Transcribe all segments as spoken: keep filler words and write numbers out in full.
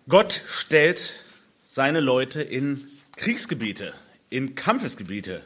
Gott stellt seine Leute in Kriegsgebiete, in Kampfesgebiete.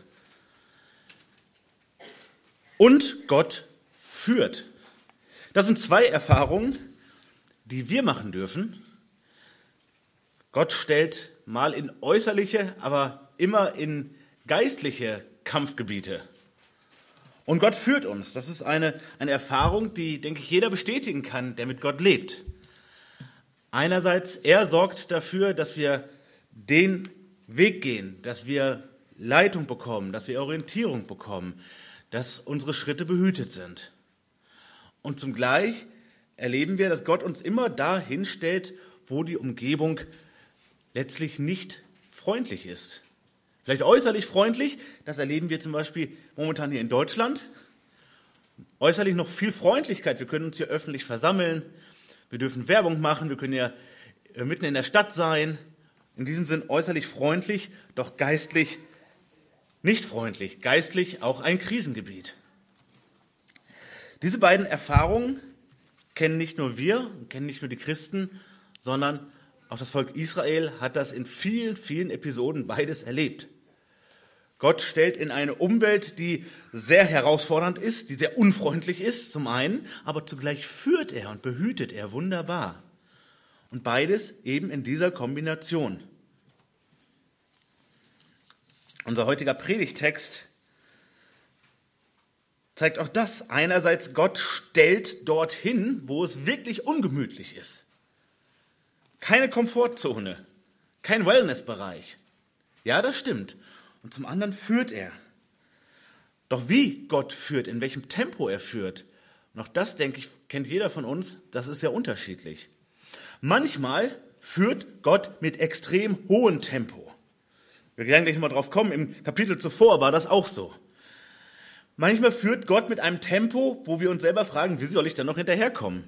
Und Gott führt. Das sind zwei Erfahrungen, die wir machen dürfen. Gott stellt mal in äußerliche, aber immer in geistliche Kampfgebiete. Und Gott führt uns. Das ist eine, eine Erfahrung, die, denke ich, jeder bestätigen kann, der mit Gott lebt. Einerseits, er sorgt dafür, dass wir den Weg gehen, dass wir Leitung bekommen, dass wir Orientierung bekommen, dass unsere Schritte behütet sind. Und zugleich erleben wir, dass Gott uns immer dahin stellt, wo die Umgebung letztlich nicht freundlich ist. Vielleicht äußerlich freundlich, das erleben wir zum Beispiel momentan hier in Deutschland. Äußerlich noch viel Freundlichkeit, wir können uns hier öffentlich versammeln, wir dürfen Werbung machen, wir können ja mitten in der Stadt sein. In diesem Sinn äußerlich freundlich, doch geistlich nicht freundlich, geistlich auch ein Krisengebiet. Diese beiden Erfahrungen kennen nicht nur wir, kennen nicht nur die Christen, sondern auch das Volk Israel hat das in vielen, vielen Episoden beides erlebt. Gott stellt in eine Umwelt, die sehr herausfordernd ist, die sehr unfreundlich ist, zum einen, aber zugleich führt er und behütet er wunderbar. Und beides eben in dieser Kombination. Unser heutiger Predigtext zeigt auch das. Einerseits, Gott stellt dorthin, wo es wirklich ungemütlich ist. Keine Komfortzone, kein Wellnessbereich. Ja, das stimmt. Und zum anderen führt er. Doch wie Gott führt, in welchem Tempo er führt, und auch das, denke ich, kennt jeder von uns, das ist ja unterschiedlich. Manchmal führt Gott mit extrem hohem Tempo. Wir werden gleich mal drauf kommen, im Kapitel zuvor war das auch so. Manchmal führt Gott mit einem Tempo, wo wir uns selber fragen, wie soll ich da noch hinterherkommen?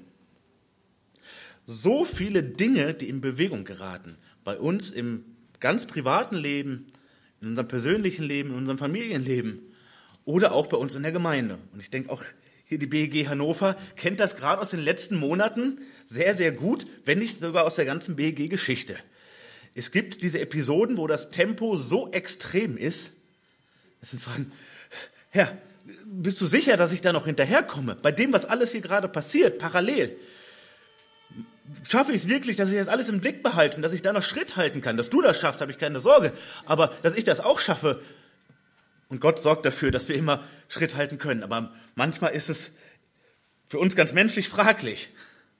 So viele Dinge, die in Bewegung geraten, bei uns im ganz privaten Leben, in unserem persönlichen Leben, in unserem Familienleben oder auch bei uns in der Gemeinde. Und ich denke auch hier die B E G Hannover kennt das gerade aus den letzten Monaten sehr, sehr gut, wenn nicht sogar aus der ganzen B E G-Geschichte. Es gibt diese Episoden, wo das Tempo so extrem ist, dass wir fragen, Herr, bist du sicher, dass ich da noch hinterherkomme? Bei dem, was alles hier gerade passiert, parallel. Schaffe ich es wirklich, dass ich das alles im Blick behalte und dass ich da noch Schritt halten kann? Dass du das schaffst, habe ich keine Sorge. Aber dass ich das auch schaffe. Und Gott sorgt dafür, dass wir immer Schritt halten können. Aber manchmal ist es für uns ganz menschlich fraglich.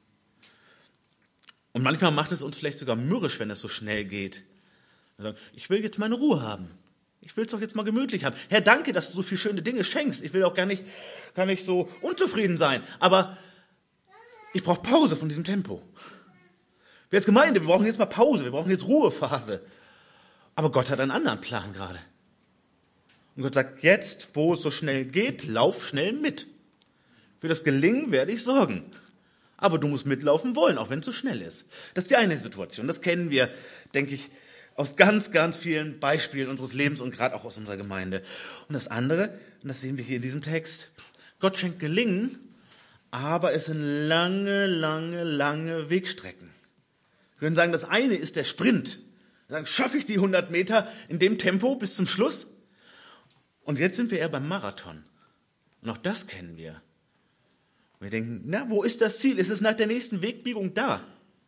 Und manchmal macht es uns vielleicht sogar mürrisch, wenn es so schnell geht. Wir sagen, ich will jetzt meine Ruhe haben. Ich will es doch jetzt mal gemütlich haben. Herr, danke, dass du so viele schöne Dinge schenkst. Ich will auch gar nicht, gar nicht so unzufrieden sein. Aber ich brauche Pause von diesem Tempo. Wir als Gemeinde, wir brauchen jetzt mal Pause. Wir brauchen jetzt Ruhephase. Aber Gott hat einen anderen Plan gerade. Und Gott sagt, jetzt, wo es so schnell geht, lauf schnell mit. Für das Gelingen werde ich sorgen. Aber du musst mitlaufen wollen, auch wenn es so schnell ist. Das ist die eine Situation. Das kennen wir, denke ich, aus ganz, ganz vielen Beispielen unseres Lebens und gerade auch aus unserer Gemeinde. Und das andere, und das sehen wir hier in diesem Text, Gott schenkt Gelingen, aber es sind lange, lange, lange Wegstrecken. Wir können sagen, das eine ist der Sprint. Wir sagen, schaffe ich die hundert Meter in dem Tempo bis zum Schluss? Und jetzt sind wir eher beim Marathon. Und auch das kennen wir. Und wir denken, na, wo ist das Ziel? Ist es nach der nächsten Wegbiegung da?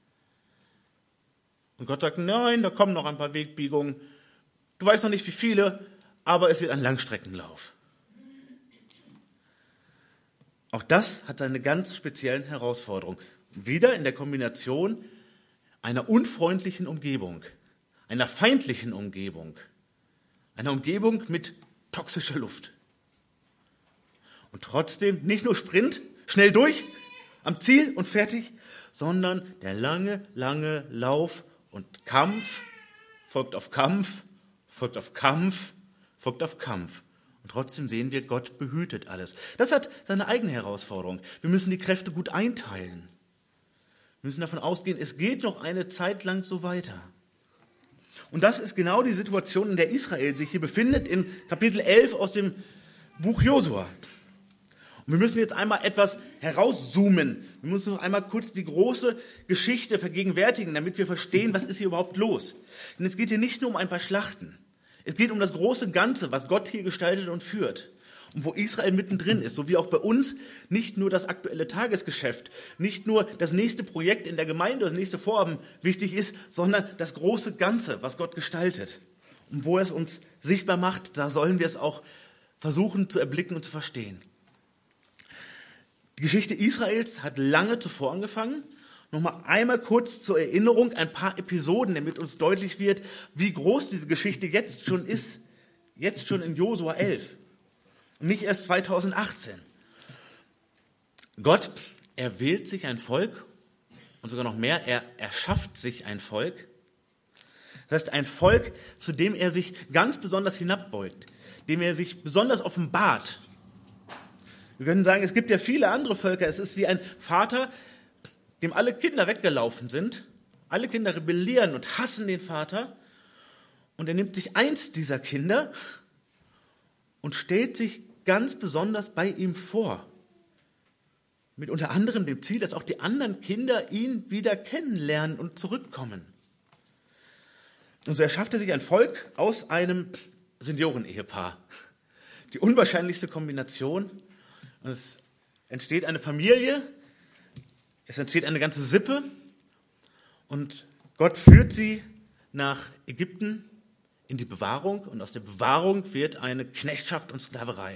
Und Gott sagt, nein, da kommen noch ein paar Wegbiegungen. Du weißt noch nicht, wie viele, aber es wird ein Langstreckenlauf. Auch das hat seine ganz speziellen Herausforderungen. Wieder in der Kombination einer unfreundlichen Umgebung, einer feindlichen Umgebung, einer Umgebung mit toxischer Luft. Und trotzdem nicht nur Sprint, schnell durch, am Ziel und fertig, sondern der lange, lange Lauf und Kampf folgt auf Kampf, folgt auf Kampf, folgt auf Kampf. Und trotzdem sehen wir, Gott behütet alles. Das hat seine eigene Herausforderung. Wir müssen die Kräfte gut einteilen. Wir müssen davon ausgehen, es geht noch eine Zeit lang so weiter. Und das ist genau die Situation, in der Israel sich hier befindet, in Kapitel elf aus dem Buch Josua. Und Und wir müssen jetzt einmal etwas herauszoomen. Wir müssen noch einmal kurz die große Geschichte vergegenwärtigen, damit wir verstehen, was ist hier überhaupt los. Denn es geht hier nicht nur um ein paar Schlachten. Es geht um das große Ganze, was Gott hier gestaltet und führt. Und wo Israel mittendrin ist, so wie auch bei uns nicht nur das aktuelle Tagesgeschäft, nicht nur das nächste Projekt in der Gemeinde, das nächste Vorhaben wichtig ist, sondern das große Ganze, was Gott gestaltet. Und wo er es uns sichtbar macht, da sollen wir es auch versuchen zu erblicken und zu verstehen. Die Geschichte Israels hat lange zuvor angefangen. Nochmal einmal kurz zur Erinnerung ein paar Episoden, damit uns deutlich wird, wie groß diese Geschichte jetzt schon ist. Jetzt schon in Josua elf. Und nicht erst zweitausendachtzehn. Gott erwählt sich ein Volk und sogar noch mehr, er erschafft sich ein Volk. Das heißt, ein Volk, zu dem er sich ganz besonders hinabbeugt, dem er sich besonders offenbart. Wir können sagen, es gibt ja viele andere Völker. Es ist wie ein Vater, dem alle Kinder weggelaufen sind. Alle Kinder rebellieren und hassen den Vater. Und er nimmt sich eins dieser Kinder und stellt sich ganz besonders bei ihm vor. Mit unter anderem dem Ziel, dass auch die anderen Kinder ihn wieder kennenlernen und zurückkommen. Und so erschafft er sich ein Volk aus einem Senioren-Ehepaar. Die unwahrscheinlichste Kombination. Und es entsteht eine Familie, es entsteht eine ganze Sippe und Gott führt sie nach Ägypten in die Bewahrung und aus der Bewahrung wird eine Knechtschaft und Sklaverei.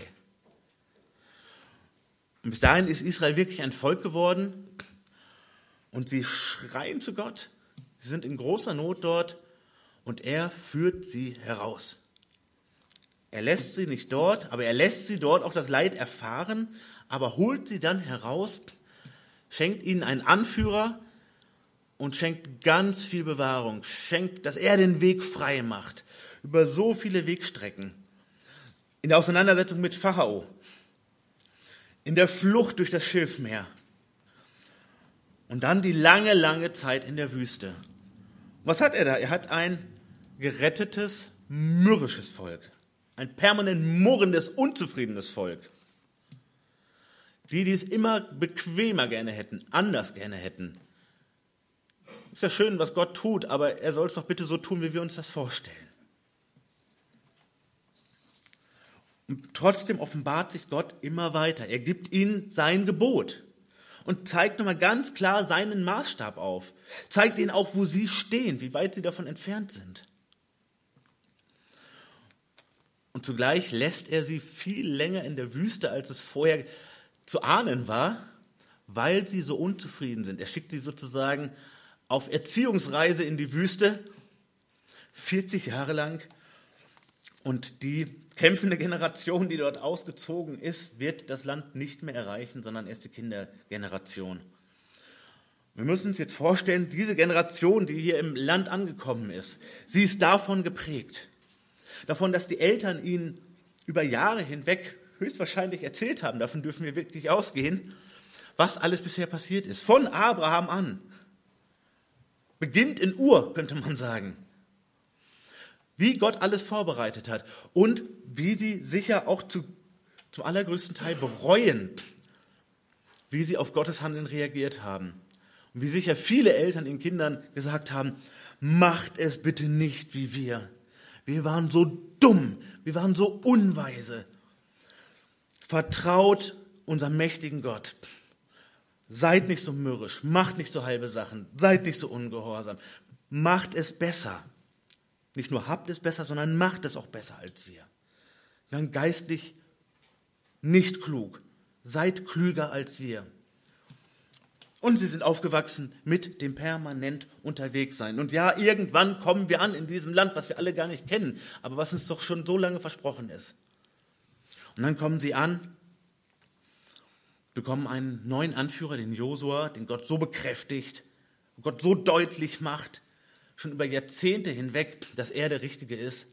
Und bis dahin ist Israel wirklich ein Volk geworden und sie schreien zu Gott. Sie sind in großer Not dort und er führt sie heraus. Er lässt sie nicht dort, aber er lässt sie dort auch das Leid erfahren, aber holt sie dann heraus, schenkt ihnen einen Anführer und schenkt ganz viel Bewahrung, schenkt, dass er den Weg frei macht, über so viele Wegstrecken. In der Auseinandersetzung mit Pharao, in der Flucht durch das Schilfmeer und dann die lange, lange Zeit in der Wüste. Was hat er da? Er hat ein gerettetes, mürrisches Volk. Ein permanent murrendes, unzufriedenes Volk. Die, die es immer bequemer gerne hätten, anders gerne hätten. Ist ja schön, was Gott tut, aber er soll es doch bitte so tun, wie wir uns das vorstellen. Und trotzdem offenbart sich Gott immer weiter. Er gibt ihnen sein Gebot und zeigt nochmal ganz klar seinen Maßstab auf. Zeigt ihnen auch, wo sie stehen, wie weit sie davon entfernt sind. Und zugleich lässt er sie viel länger in der Wüste, als es vorher zu ahnen war, weil sie so unzufrieden sind. Er schickt sie sozusagen auf Erziehungsreise in die Wüste, vierzig Jahre lang. Und die kämpfende Generation, die dort ausgezogen ist, wird das Land nicht mehr erreichen, sondern erst die Kindergeneration. Wir müssen uns jetzt vorstellen, diese Generation, die hier im Land angekommen ist, sie ist davon geprägt. Davon, dass die Eltern ihnen über Jahre hinweg höchstwahrscheinlich erzählt haben, davon dürfen wir wirklich ausgehen, was alles bisher passiert ist. Von Abraham an. Beginnt in Ur, könnte man sagen. Wie Gott alles vorbereitet hat und wie sie sicher auch zu, zum allergrößten Teil bereuen, wie sie auf Gottes Handeln reagiert haben. Und wie sicher viele Eltern ihren Kindern gesagt haben, macht es bitte nicht wie wir. Wir waren so dumm, wir waren so unweise. Vertraut unserem mächtigen Gott. Seid nicht so mürrisch, macht nicht so halbe Sachen, seid nicht so ungehorsam. Macht es besser. Nicht nur habt es besser, sondern macht es auch besser als wir. Wir waren geistlich nicht klug. Seid klüger als wir. Und sie sind aufgewachsen mit dem permanent unterwegs sein. Und ja, irgendwann kommen wir an in diesem Land, was wir alle gar nicht kennen, aber was uns doch schon so lange versprochen ist. Und dann kommen sie an, bekommen einen neuen Anführer, den Josua, den Gott so bekräftigt, Gott so deutlich macht, schon über Jahrzehnte hinweg, dass er der Richtige ist.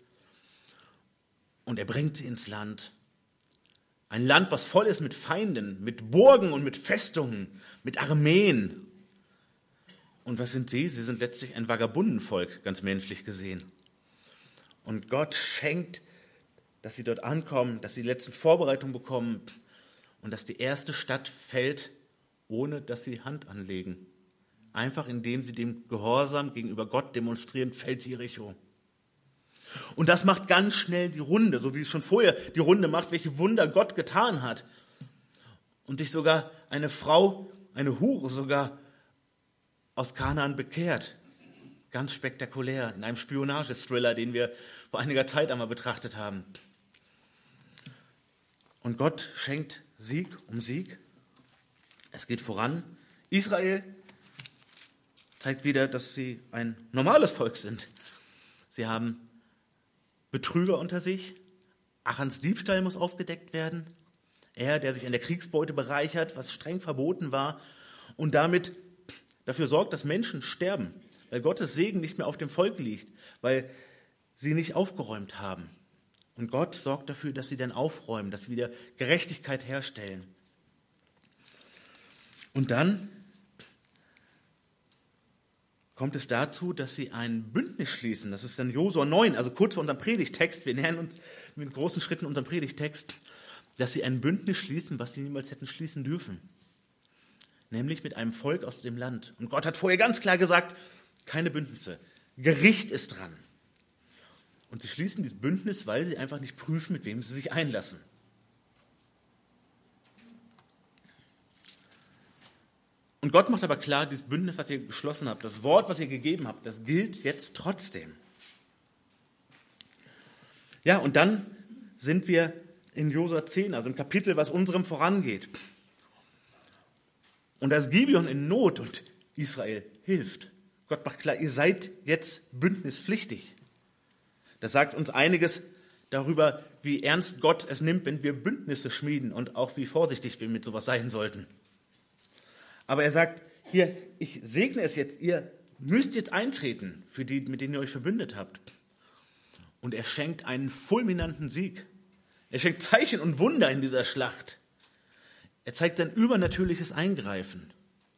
Und er bringt sie ins Land. Ein Land, was voll ist mit Feinden, mit Burgen und mit Festungen, mit Armeen. Und was sind sie? Sie sind letztlich ein Vagabundenvolk, ganz menschlich gesehen. Und Gott schenkt, dass sie dort ankommen, dass sie die letzten Vorbereitungen bekommen. und dass die erste Stadt fällt, ohne dass sie Hand anlegen. Einfach indem sie dem Gehorsam gegenüber Gott demonstrieren, fällt Jericho. Und das macht ganz schnell die Runde, so wie es schon vorher die Runde macht, welche Wunder Gott getan hat. Und sich sogar eine Frau, eine Hure sogar aus Kanaan bekehrt. Ganz spektakulär, in einem Spionagethriller, den wir vor einiger Zeit einmal betrachtet haben. Und Gott schenkt Sieg um Sieg. Es geht voran. Israel zeigt wieder, dass sie ein normales Volk sind. Sie haben Betrüger unter sich. Achans Diebstahl muss aufgedeckt werden. Er, der sich an der Kriegsbeute bereichert, was streng verboten war und damit dafür sorgt, dass Menschen sterben, weil Gottes Segen nicht mehr auf dem Volk liegt, weil sie nicht aufgeräumt haben. Und Gott sorgt dafür, dass sie dann aufräumen, dass sie wieder Gerechtigkeit herstellen. Und dann kommt es dazu, dass sie ein Bündnis schließen. Das ist dann Josua neun, also kurz vor unserem Predigtext. Wir nähern uns mit großen Schritten unserem Predigtext, dass sie ein Bündnis schließen, was sie niemals hätten schließen dürfen. Nämlich mit einem Volk aus dem Land. Und Gott hat vorher ganz klar gesagt, keine Bündnisse. Gericht ist dran. Und sie schließen dieses Bündnis, weil sie einfach nicht prüfen, mit wem sie sich einlassen. Und Gott macht aber klar, dieses Bündnis, was ihr geschlossen habt, das Wort, was ihr gegeben habt, das gilt jetzt trotzdem. Ja, und dann sind wir in Josua zehn, also im Kapitel, was unserem vorangeht. Und da ist Gibeon in Not und Israel hilft. Gott macht klar, ihr seid jetzt bündnispflichtig. Das sagt uns einiges darüber, wie ernst Gott es nimmt, wenn wir Bündnisse schmieden und auch wie vorsichtig wir mit sowas sein sollten. Aber er sagt, hier, ich segne es jetzt, ihr müsst jetzt eintreten für die, mit denen ihr euch verbündet habt. Und er schenkt einen fulminanten Sieg. Er schenkt Zeichen und Wunder in dieser Schlacht. Er zeigt sein übernatürliches Eingreifen.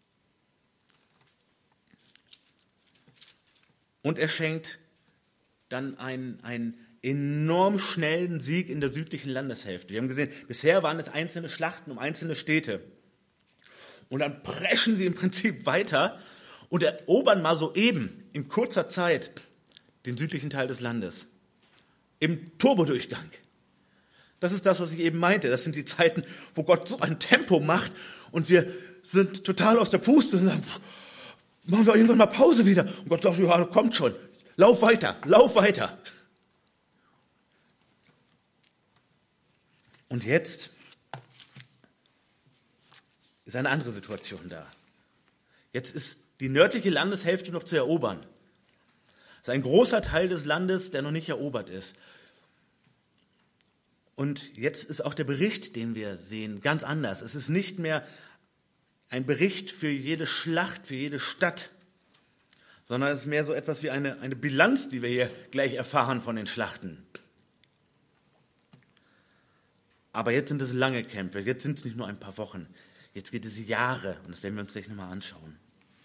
Und er schenkt dann einen, einen enorm schnellen Sieg in der südlichen Landeshälfte. Wir haben gesehen, bisher waren es einzelne Schlachten um einzelne Städte. Und dann preschen sie im Prinzip weiter und erobern mal soeben in kurzer Zeit den südlichen Teil des Landes. Im Turbodurchgang. Das ist das, was ich eben meinte. Das sind die Zeiten, wo Gott so ein Tempo macht und wir sind total aus der Puste und sagen, machen wir irgendwann mal Pause wieder. Und Gott sagt, ja, kommt schon. Lauf weiter, lauf weiter. Und jetzt ist eine andere Situation da. Jetzt ist die nördliche Landeshälfte noch zu erobern. Es ist ein großer Teil des Landes, der noch nicht erobert ist. Und jetzt ist auch der Bericht, den wir sehen, ganz anders. Es ist nicht mehr ein Bericht für jede Schlacht, für jede Stadt, sondern es ist mehr so etwas wie eine, eine Bilanz, die wir hier gleich erfahren von den Schlachten. Aber jetzt sind es lange Kämpfe, jetzt sind es nicht nur ein paar Wochen. Jetzt geht es Jahre und das werden wir uns gleich nochmal anschauen.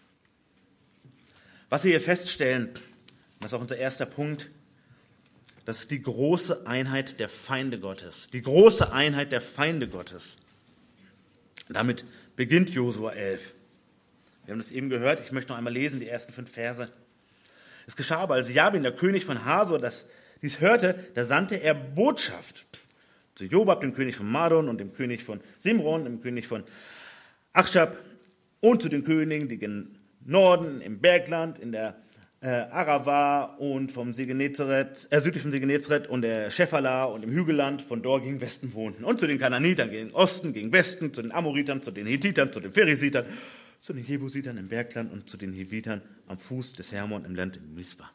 Was wir hier feststellen, das ist auch unser erster Punkt, das ist die große Einheit der Feinde Gottes. Die große Einheit der Feinde Gottes. Damit beginnt Josua elf. Wir haben das eben gehört, ich möchte noch einmal lesen, die ersten fünf Verse. Es geschah aber, als Jabin, der König von Hasor, das dies hörte, da sandte er Botschaft zu Jobab, dem König von Madon und dem König von Simron, dem König von Achschab und zu den Königen, die gen Norden, im Bergland, in der äh, Arava und vom See Genezareth, äh, südlich vom See Genezareth und der Schephala und im Hügelland von dort gegen Westen wohnten. Und zu den Kananitern gegen Osten, gegen Westen, zu den Amoritern, zu den Hethitern, zu den Pheresitern, zu den Jebusitern im Bergland und zu den Hivitern am Fuß des Hermon im Land in Mispa.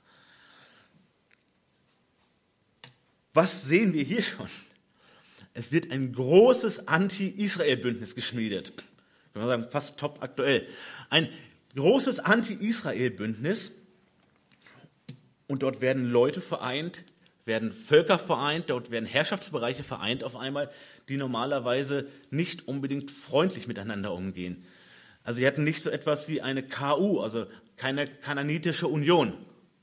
Was sehen wir hier schon? Es wird ein großes Anti-Israel-Bündnis geschmiedet. Ich würde sagen, fast top aktuell. Ein großes Anti-Israel-Bündnis. Und dort werden Leute vereint, werden Völker vereint, dort werden Herrschaftsbereiche vereint auf einmal, die normalerweise nicht unbedingt freundlich miteinander umgehen. Also sie hatten nicht so etwas wie eine K U, also keine kananitische Union.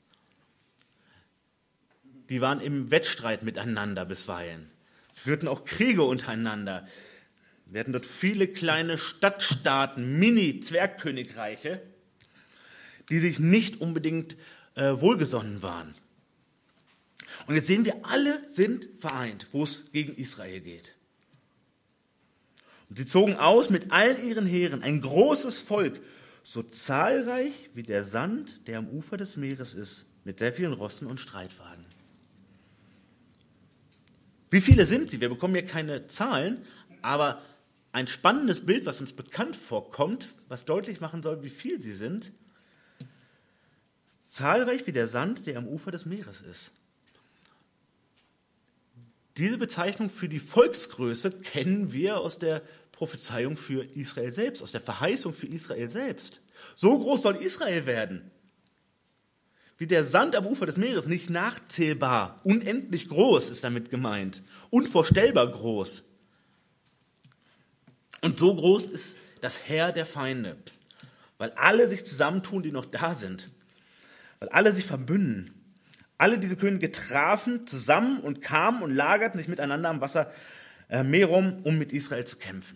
Die waren im Wettstreit miteinander bisweilen. Es führten auch Kriege untereinander. Wir hatten dort viele kleine Stadtstaaten, Mini-Zwergkönigreiche, die sich nicht unbedingt äh, wohlgesonnen waren. Und jetzt sehen wir, alle sind vereint, wo es gegen Israel geht. Und sie zogen aus mit allen ihren Heeren, ein großes Volk, so zahlreich wie der Sand, der am Ufer des Meeres ist, mit sehr vielen Rossen und Streitwagen. Wie viele sind sie? Wir bekommen hier keine Zahlen, aber ein spannendes Bild, was uns bekannt vorkommt, was deutlich machen soll, wie viel sie sind. Zahlreich wie der Sand, der am Ufer des Meeres ist. Diese Bezeichnung für die Volksgröße kennen wir aus der Prophezeiung für Israel selbst, aus der Verheißung für Israel selbst. So groß soll Israel werden. Wie der Sand am Ufer des Meeres, nicht nachzählbar, unendlich groß ist damit gemeint, unvorstellbar groß. Und so groß ist das Heer der Feinde, weil alle sich zusammentun, die noch da sind, weil alle sich verbünden. Alle diese Könige trafen zusammen und kamen und lagerten sich miteinander am Wasser äh, Merom, um mit Israel zu kämpfen.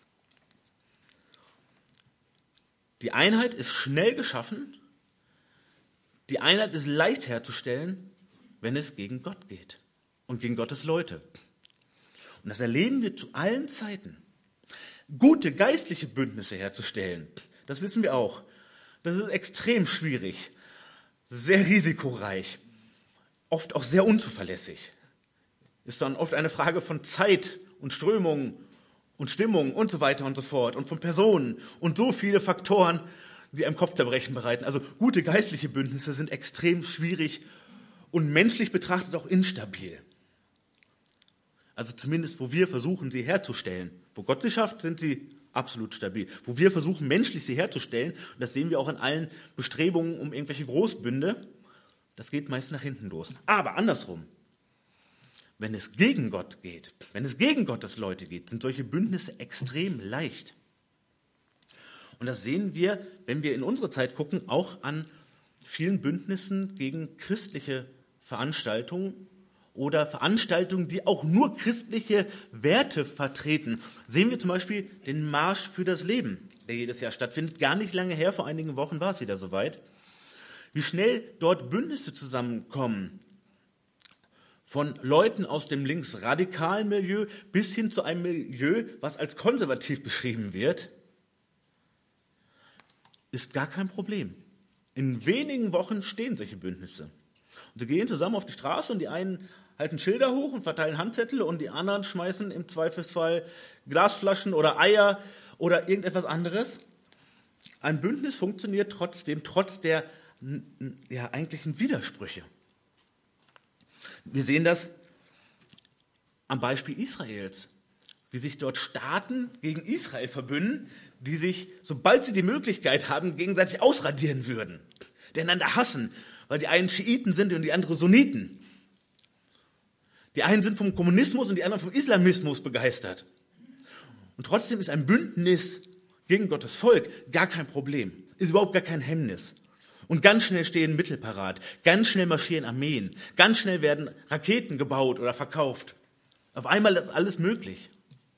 Die Einheit ist schnell geschaffen. Die Einheit ist leicht herzustellen, wenn es gegen Gott geht und gegen Gottes Leute. Und das erleben wir zu allen Zeiten. Gute geistliche Bündnisse herzustellen, das wissen wir auch. Das ist extrem schwierig, sehr risikoreich, oft auch sehr unzuverlässig. Ist dann oft eine Frage von Zeit und Strömung und Stimmung und so weiter und so fort und von Personen und so viele Faktoren, die einem Kopfzerbrechen bereiten. Also gute geistliche Bündnisse sind extrem schwierig und menschlich betrachtet auch instabil. Also zumindest, wo wir versuchen, sie herzustellen. Wo Gott sie schafft, sind sie absolut stabil. Wo wir versuchen, menschlich sie herzustellen, und das sehen wir auch in allen Bestrebungen um irgendwelche Großbünde, das geht meist nach hinten los. Aber andersrum, wenn es gegen Gott geht, wenn es gegen Gottes Leute geht, sind solche Bündnisse extrem leicht. Und das sehen wir, wenn wir in unsere Zeit gucken, auch an vielen Bündnissen gegen christliche Veranstaltungen oder Veranstaltungen, die auch nur christliche Werte vertreten. Sehen wir zum Beispiel den Marsch für das Leben, der jedes Jahr stattfindet. Gar nicht lange her, vor einigen Wochen war es wieder soweit. Wie schnell dort Bündnisse zusammenkommen, von Leuten aus dem linksradikalen Milieu bis hin zu einem Milieu, was als konservativ beschrieben wird, ist gar kein Problem. In wenigen Wochen stehen solche Bündnisse. Und sie gehen zusammen auf die Straße und die einen halten Schilder hoch und verteilen Handzettel und die anderen schmeißen im Zweifelsfall Glasflaschen oder Eier oder irgendetwas anderes. Ein Bündnis funktioniert trotzdem, trotz der ja, eigentlichen Widersprüche. Wir sehen das am Beispiel Israels, wie sich dort Staaten gegen Israel verbünden, die sich, sobald sie die Möglichkeit haben, gegenseitig ausradieren würden, die einander hassen, weil die einen Schiiten sind und die anderen Sunniten. Die einen sind vom Kommunismus und die anderen vom Islamismus begeistert. Und trotzdem ist ein Bündnis gegen Gottes Volk gar kein Problem, ist überhaupt gar kein Hemmnis. Und ganz schnell stehen Mittel parat, ganz schnell marschieren Armeen, ganz schnell werden Raketen gebaut oder verkauft. Auf einmal ist alles möglich.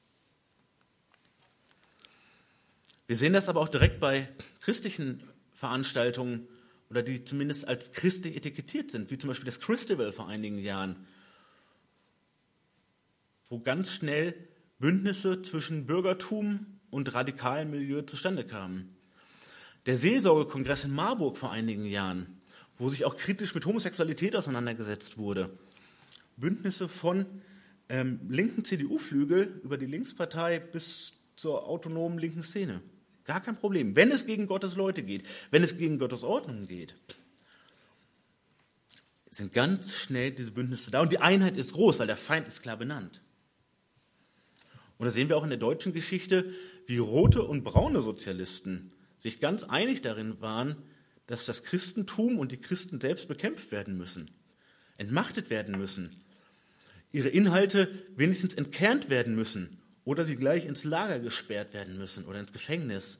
Wir sehen das aber auch direkt bei christlichen Veranstaltungen oder die zumindest als christlich etikettiert sind, wie zum Beispiel das Christival vor einigen Jahren, wo ganz schnell Bündnisse zwischen Bürgertum und radikalem Milieu zustande kamen. Der Seelsorgekongress in Marburg vor einigen Jahren, wo sich auch kritisch mit Homosexualität auseinandergesetzt wurde. Bündnisse von ähm, linken C D U-Flügel über die Linkspartei bis zur autonomen linken Szene. Gar kein Problem. Wenn es gegen Gottes Leute geht, wenn es gegen Gottes Ordnung geht, sind ganz schnell diese Bündnisse da. Und die Einheit ist groß, weil der Feind ist klar benannt. Und das sehen wir auch in der deutschen Geschichte, wie rote und braune Sozialisten sich ganz einig darin waren, dass das Christentum und die Christen selbst bekämpft werden müssen, entmachtet werden müssen, ihre Inhalte wenigstens entkernt werden müssen oder sie gleich ins Lager gesperrt werden müssen oder ins Gefängnis.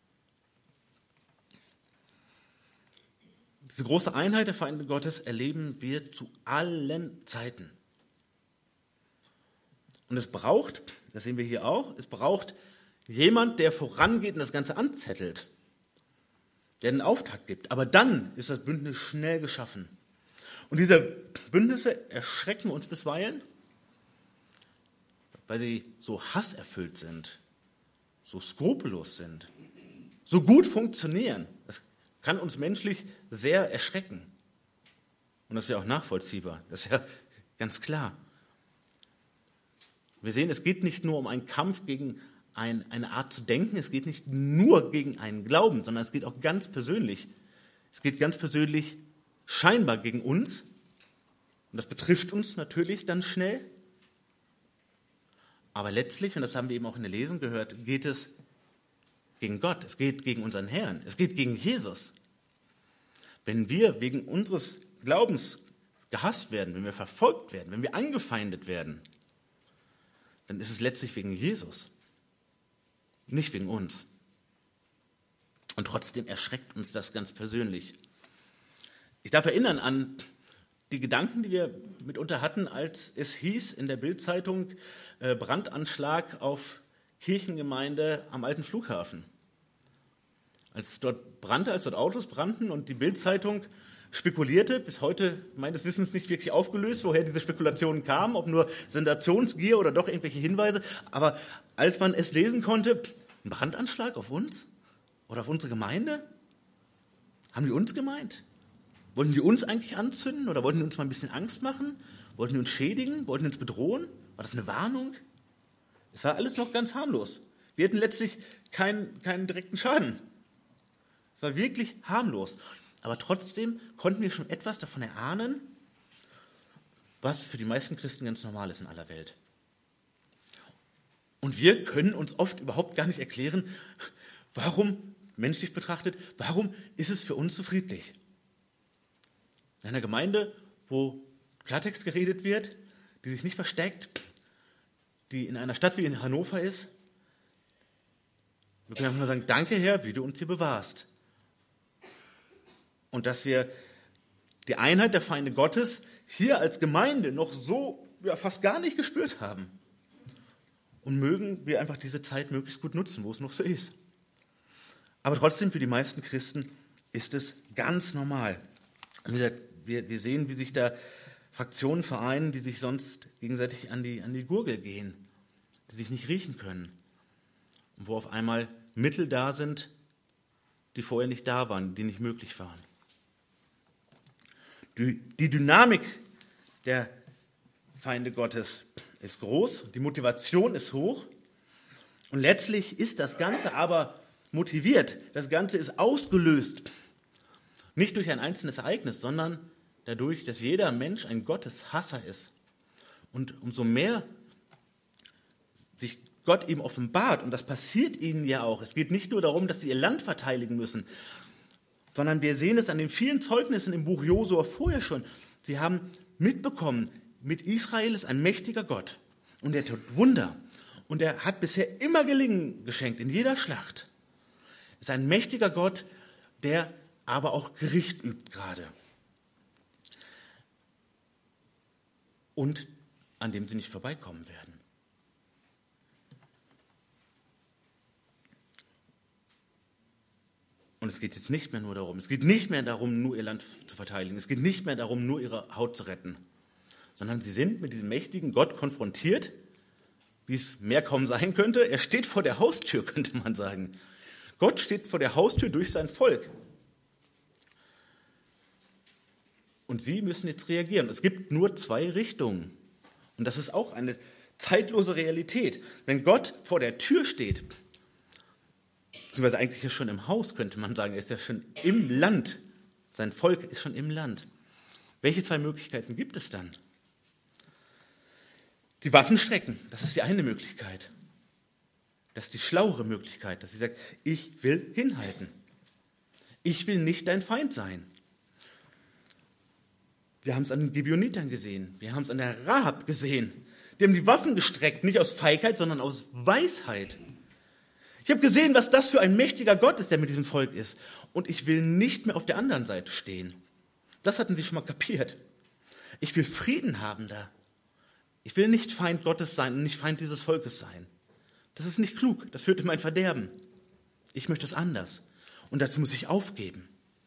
Diese große Einheit der Feinde Gottes erleben wir zu allen Zeiten. Und es braucht, das sehen wir hier auch, es braucht jemand, der vorangeht und das Ganze anzettelt, der einen Auftakt gibt. Aber dann ist das Bündnis schnell geschaffen. Und diese Bündnisse erschrecken uns bisweilen, weil sie so hasserfüllt sind, so skrupellos sind, so gut funktionieren. Das kann uns menschlich sehr erschrecken. Und das ist ja auch nachvollziehbar, das ist ja ganz klar. Wir sehen, es geht nicht nur um einen Kampf gegen ein, eine Art zu denken, es geht nicht nur gegen einen Glauben, sondern es geht auch ganz persönlich. Es geht ganz persönlich scheinbar gegen uns. Und das betrifft uns natürlich dann schnell. Aber letztlich, und das haben wir eben auch in der Lesung gehört, geht es gegen Gott, es geht gegen unseren Herrn, es geht gegen Jesus. Wenn wir wegen unseres Glaubens gehasst werden, wenn wir verfolgt werden, wenn wir angefeindet werden, dann ist es letztlich wegen Jesus, nicht wegen uns. Und trotzdem erschreckt uns das ganz persönlich. Ich darf erinnern an die Gedanken, die wir mitunter hatten, als es hieß in der Bild-Zeitung, äh, Brandanschlag auf Kirchengemeinde am alten Flughafen. Als es dort brannte, als dort Autos brannten und die Bild-Zeitung spekulierte, bis heute meines Wissens nicht wirklich aufgelöst, woher diese Spekulationen kamen, ob nur Sensationsgier oder doch irgendwelche Hinweise. Aber als man es lesen konnte, ein Brandanschlag auf uns oder auf unsere Gemeinde? Haben die uns gemeint? Wollten die uns eigentlich anzünden oder wollten die uns mal ein bisschen Angst machen? Wollten die uns schädigen? Wollten die uns bedrohen? War das eine Warnung? Es war alles noch ganz harmlos. Wir hatten letztlich keinen, keinen direkten Schaden. Es war wirklich harmlos. Aber trotzdem konnten wir schon etwas davon erahnen, was für die meisten Christen ganz normal ist in aller Welt. Und wir können uns oft überhaupt gar nicht erklären, warum, menschlich betrachtet, warum ist es für uns so friedlich? In einer Gemeinde, wo Klartext geredet wird, die sich nicht versteckt, die in einer Stadt wie in Hannover ist, wir können einfach nur sagen, danke Herr, wie du uns hier bewahrst. Und dass wir die Einheit der Feinde Gottes hier als Gemeinde noch so ja, fast gar nicht gespürt haben. Und mögen wir einfach diese Zeit möglichst gut nutzen, wo es noch so ist. Aber trotzdem, für die meisten Christen ist es ganz normal. Und wie gesagt, wir, wir sehen, wie sich da Fraktionen vereinen, die sich sonst gegenseitig an die, an die Gurgel gehen, die sich nicht riechen können. Und wo auf einmal Mittel da sind, die vorher nicht da waren, die nicht möglich waren. Die, die Dynamik der Feinde Gottes ist groß, die Motivation ist hoch und letztlich ist das Ganze aber motiviert, das Ganze ist ausgelöst, nicht durch ein einzelnes Ereignis, sondern dadurch, dass jeder Mensch ein Gotteshasser ist. Und umso mehr sich Gott ihm offenbart, und das passiert ihnen ja auch, es geht nicht nur darum, dass sie ihr Land verteidigen müssen, sondern wir sehen es an den vielen Zeugnissen im Buch Josua vorher schon. Sie haben mitbekommen, mit Israel ist ein mächtiger Gott und er tut Wunder. Und er hat bisher immer Gelingen geschenkt, in jeder Schlacht. Es ist ein mächtiger Gott, der aber auch Gericht übt gerade. Und an dem sie nicht vorbeikommen werden. Und es geht jetzt nicht mehr nur darum, es geht nicht mehr darum, nur ihr Land zu verteidigen, es geht nicht mehr darum, nur ihre Haut zu retten, sondern sie sind mit diesem mächtigen Gott konfrontiert, wie es mehr kaum sein könnte. Er steht vor der Haustür, könnte man sagen. Gott steht vor der Haustür durch sein Volk. Und sie müssen jetzt reagieren. Es gibt nur zwei Richtungen. Und das ist auch eine zeitlose Realität. Wenn Gott vor der Tür steht, beziehungsweise eigentlich ist schon im Haus, könnte man sagen, er ist ja schon im Land. Sein Volk ist schon im Land. Welche zwei Möglichkeiten gibt es dann? Die Waffen strecken, das ist die eine Möglichkeit. Das ist die schlauere Möglichkeit, dass sie sagt, ich will hinhalten. Ich will nicht dein Feind sein. Wir haben es an den Gibeonitern gesehen, wir haben es an der Rahab gesehen. Die haben die Waffen gestreckt, nicht aus Feigheit, sondern aus Weisheit. Ich habe gesehen, was das für ein mächtiger Gott ist, der mit diesem Volk ist. Und ich will nicht mehr auf der anderen Seite stehen. Das hatten sie schon mal kapiert. Ich will Frieden haben da. Ich will nicht Feind Gottes sein und nicht Feind dieses Volkes sein. Das ist nicht klug, das führt in mein Verderben. Ich möchte es anders und dazu muss ich aufgeben.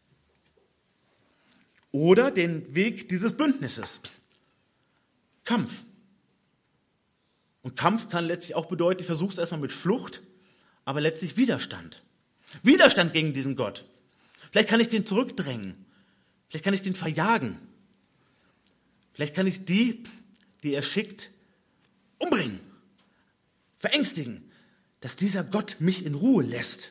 Oder den Weg dieses Bündnisses. Kampf. Und Kampf kann letztlich auch bedeuten, ich versuche es erstmal mit Flucht, aber letztlich Widerstand. Widerstand gegen diesen Gott. Vielleicht kann ich den zurückdrängen. Vielleicht kann ich den verjagen. Vielleicht kann ich die, die er schickt, umbringen, verängstigen, dass dieser Gott mich in Ruhe lässt.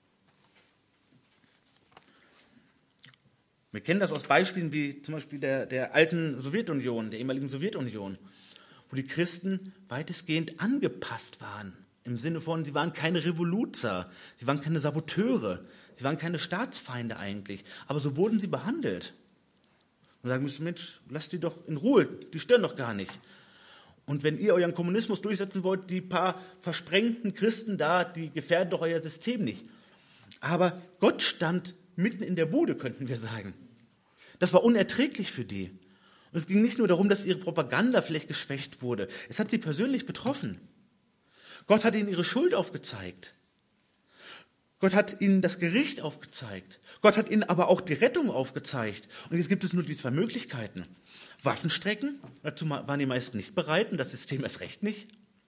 Wir kennen das aus Beispielen wie zum Beispiel der, der alten Sowjetunion, der ehemaligen Sowjetunion, wo die Christen weitestgehend angepasst waren. Im Sinne von, sie waren keine Revoluzer, sie waren keine Saboteure, sie waren keine Staatsfeinde eigentlich, aber so wurden sie behandelt. Und sagen müssen, Mensch, lasst die doch in Ruhe, die stören doch gar nicht. Und wenn ihr euren Kommunismus durchsetzen wollt, die paar versprengten Christen da, die gefährden doch euer System nicht. Aber Gott stand mitten in der Bude, könnten wir sagen. Das war unerträglich für die. Und es ging nicht nur darum, dass ihre Propaganda vielleicht geschwächt wurde. Es hat sie persönlich betroffen. Gott hat ihnen ihre Schuld aufgezeigt. Gott hat ihnen das Gericht aufgezeigt. Gott hat ihnen aber auch die Rettung aufgezeigt. Und jetzt gibt es nur die zwei Möglichkeiten. Waffen strecken, dazu waren die meisten nicht bereit und das System erst recht nicht.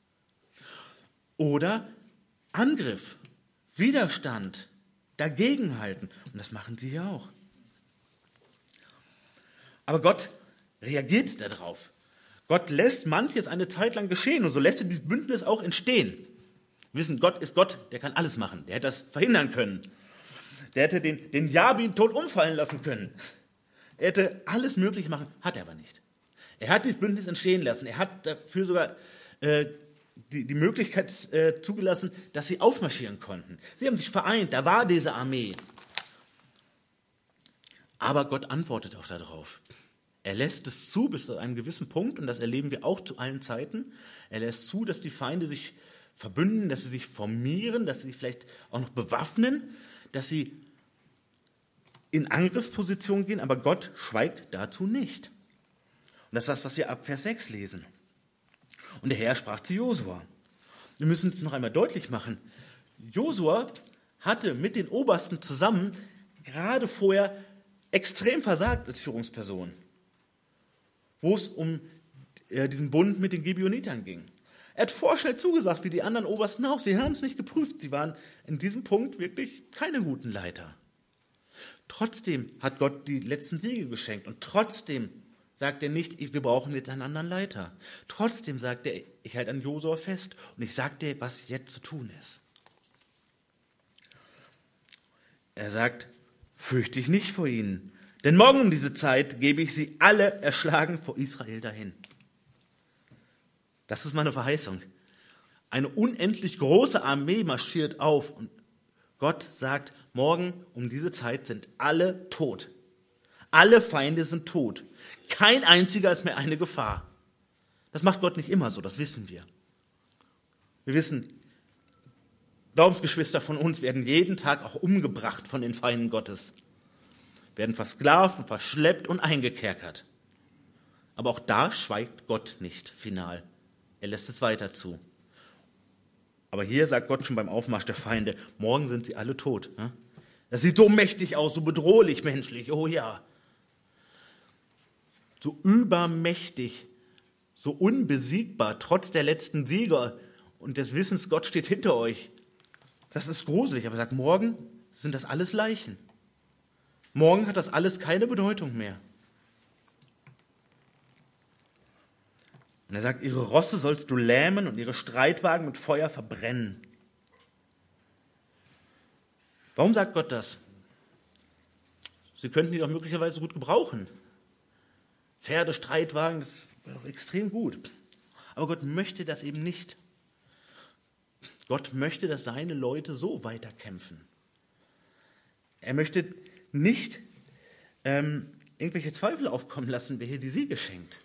Oder Angriff, Widerstand, dagegenhalten. Und das machen sie ja auch. Aber Gott reagiert darauf. Gott lässt manches eine Zeit lang geschehen und so lässt er dieses Bündnis auch entstehen. Wir wissen, Gott ist Gott, der kann alles machen. Der hätte das verhindern können. Der hätte den, den Jabin tot umfallen lassen können. Er hätte alles Mögliche machen, hat er aber nicht. Er hat dieses Bündnis entstehen lassen. Er hat dafür sogar äh, die, die Möglichkeit äh, zugelassen, dass sie aufmarschieren konnten. Sie haben sich vereint, da war diese Armee. Aber Gott antwortet auch darauf. Er lässt es zu bis zu einem gewissen Punkt, und das erleben wir auch zu allen Zeiten. Er lässt zu, dass die Feinde sich verbünden, dass sie sich formieren, dass sie sich vielleicht auch noch bewaffnen, dass sie in Angriffsposition gehen, aber Gott schweigt dazu nicht. Und das ist das, was wir ab Vers sechs lesen. Und der Herr sprach zu Josua. Wir müssen es noch einmal deutlich machen. Josua hatte mit den Obersten zusammen gerade vorher extrem versagt als Führungsperson, wo es um äh, diesen Bund mit den Gibeonitern ging. Er hat vorschnell zugesagt, wie die anderen Obersten auch. Sie haben es nicht geprüft. Sie waren in diesem Punkt wirklich keine guten Leiter. Trotzdem hat Gott die letzten Siege geschenkt. Und trotzdem sagt er nicht, wir brauchen jetzt einen anderen Leiter. Trotzdem sagt er, ich halte an Josua fest und ich sage dir, was jetzt zu tun ist. Er sagt, fürchte dich nicht vor ihnen, denn morgen um diese Zeit gebe ich sie alle erschlagen vor Israel dahin. Das ist meine Verheißung. Eine unendlich große Armee marschiert auf und Gott sagt, morgen um diese Zeit sind alle tot. Alle Feinde sind tot. Kein einziger ist mehr eine Gefahr. Das macht Gott nicht immer so, das wissen wir. Wir wissen, Glaubensgeschwister von uns werden jeden Tag auch umgebracht von den Feinden Gottes. Werden versklavt und verschleppt und eingekerkert. Aber auch da schweigt Gott nicht final. Er lässt es weiter zu. Aber hier sagt Gott schon beim Aufmarsch der Feinde, morgen sind sie alle tot. Das sieht so mächtig aus, so bedrohlich menschlich, oh ja. So übermächtig, so unbesiegbar, trotz der letzten Sieger und des Wissens, Gott steht hinter euch. Das ist gruselig, aber er sagt, morgen sind das alles Leichen. Morgen hat das alles keine Bedeutung mehr. Und er sagt, ihre Rosse sollst du lähmen und ihre Streitwagen mit Feuer verbrennen. Warum sagt Gott das? Sie könnten die doch möglicherweise gut gebrauchen. Pferde, Streitwagen, das wäre doch extrem gut. Aber Gott möchte das eben nicht. Gott möchte, dass seine Leute so weiterkämpfen. Er möchte nicht ähm, irgendwelche Zweifel aufkommen lassen, wer hier die Siege schenkt.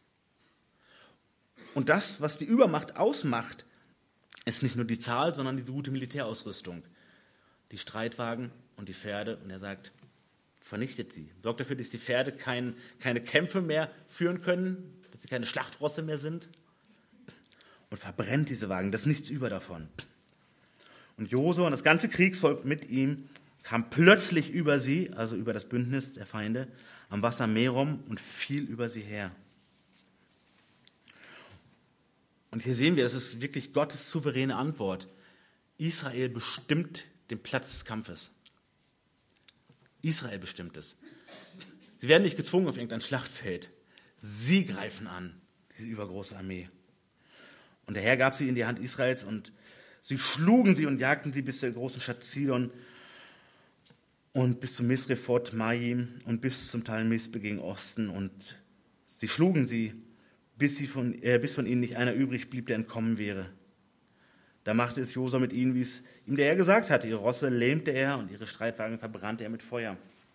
Und das, was die Übermacht ausmacht, ist nicht nur die Zahl, sondern diese gute Militärausrüstung. Die Streitwagen und die Pferde. Und er sagt, vernichtet sie. Sorgt dafür, dass die Pferde kein, keine Kämpfe mehr führen können, dass sie keine Schlachtrosse mehr sind und verbrennt diese Wagen, da ist nichts über davon. Und Josua und das ganze Kriegsvolk mit ihm kam plötzlich über sie, also über das Bündnis der Feinde, am Wasser Merom und fiel über sie her. Und hier sehen wir, das ist wirklich Gottes souveräne Antwort. Israel bestimmt den Platz des Kampfes. Israel bestimmt es. Sie werden nicht gezwungen auf irgendein Schlachtfeld. Sie greifen an, diese übergroße Armee. Und der Herr gab sie in die Hand Israels und sie schlugen sie und jagten sie bis zur großen Stadt Sidon und bis zum Misrephoth Maim und bis zum Tal Mispe gegen Osten. Und sie schlugen sie, bis, sie von, äh, bis von ihnen nicht einer übrig blieb, der entkommen wäre. Da machte es Josua mit ihnen, wie es ihm der Herr gesagt hatte. Ihre Rosse lähmte er und ihre Streitwagen verbrannte er mit Feuer.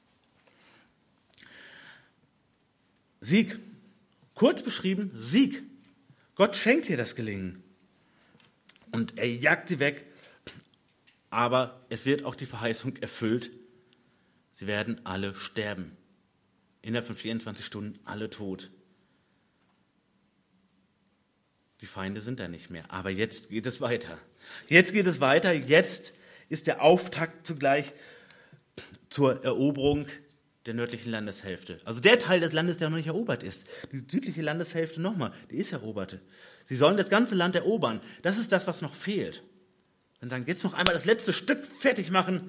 Sieg. Kurz beschrieben, Sieg. Gott schenkt ihr das Gelingen. Und er jagt sie weg. Aber es wird auch die Verheißung erfüllt. Sie werden alle sterben. Innerhalb von vierundzwanzig Stunden alle tot. Die Feinde sind da nicht mehr. Aber jetzt geht es weiter. Jetzt geht es weiter. Jetzt ist der Auftakt zugleich zur Eroberung der nördlichen Landeshälfte. Also der Teil des Landes, der noch nicht erobert ist. Die südliche Landeshälfte nochmal, die ist eroberte. Sie sollen das ganze Land erobern. Das ist das, was noch fehlt. Dann sagen, jetzt noch einmal das letzte Stück fertig machen.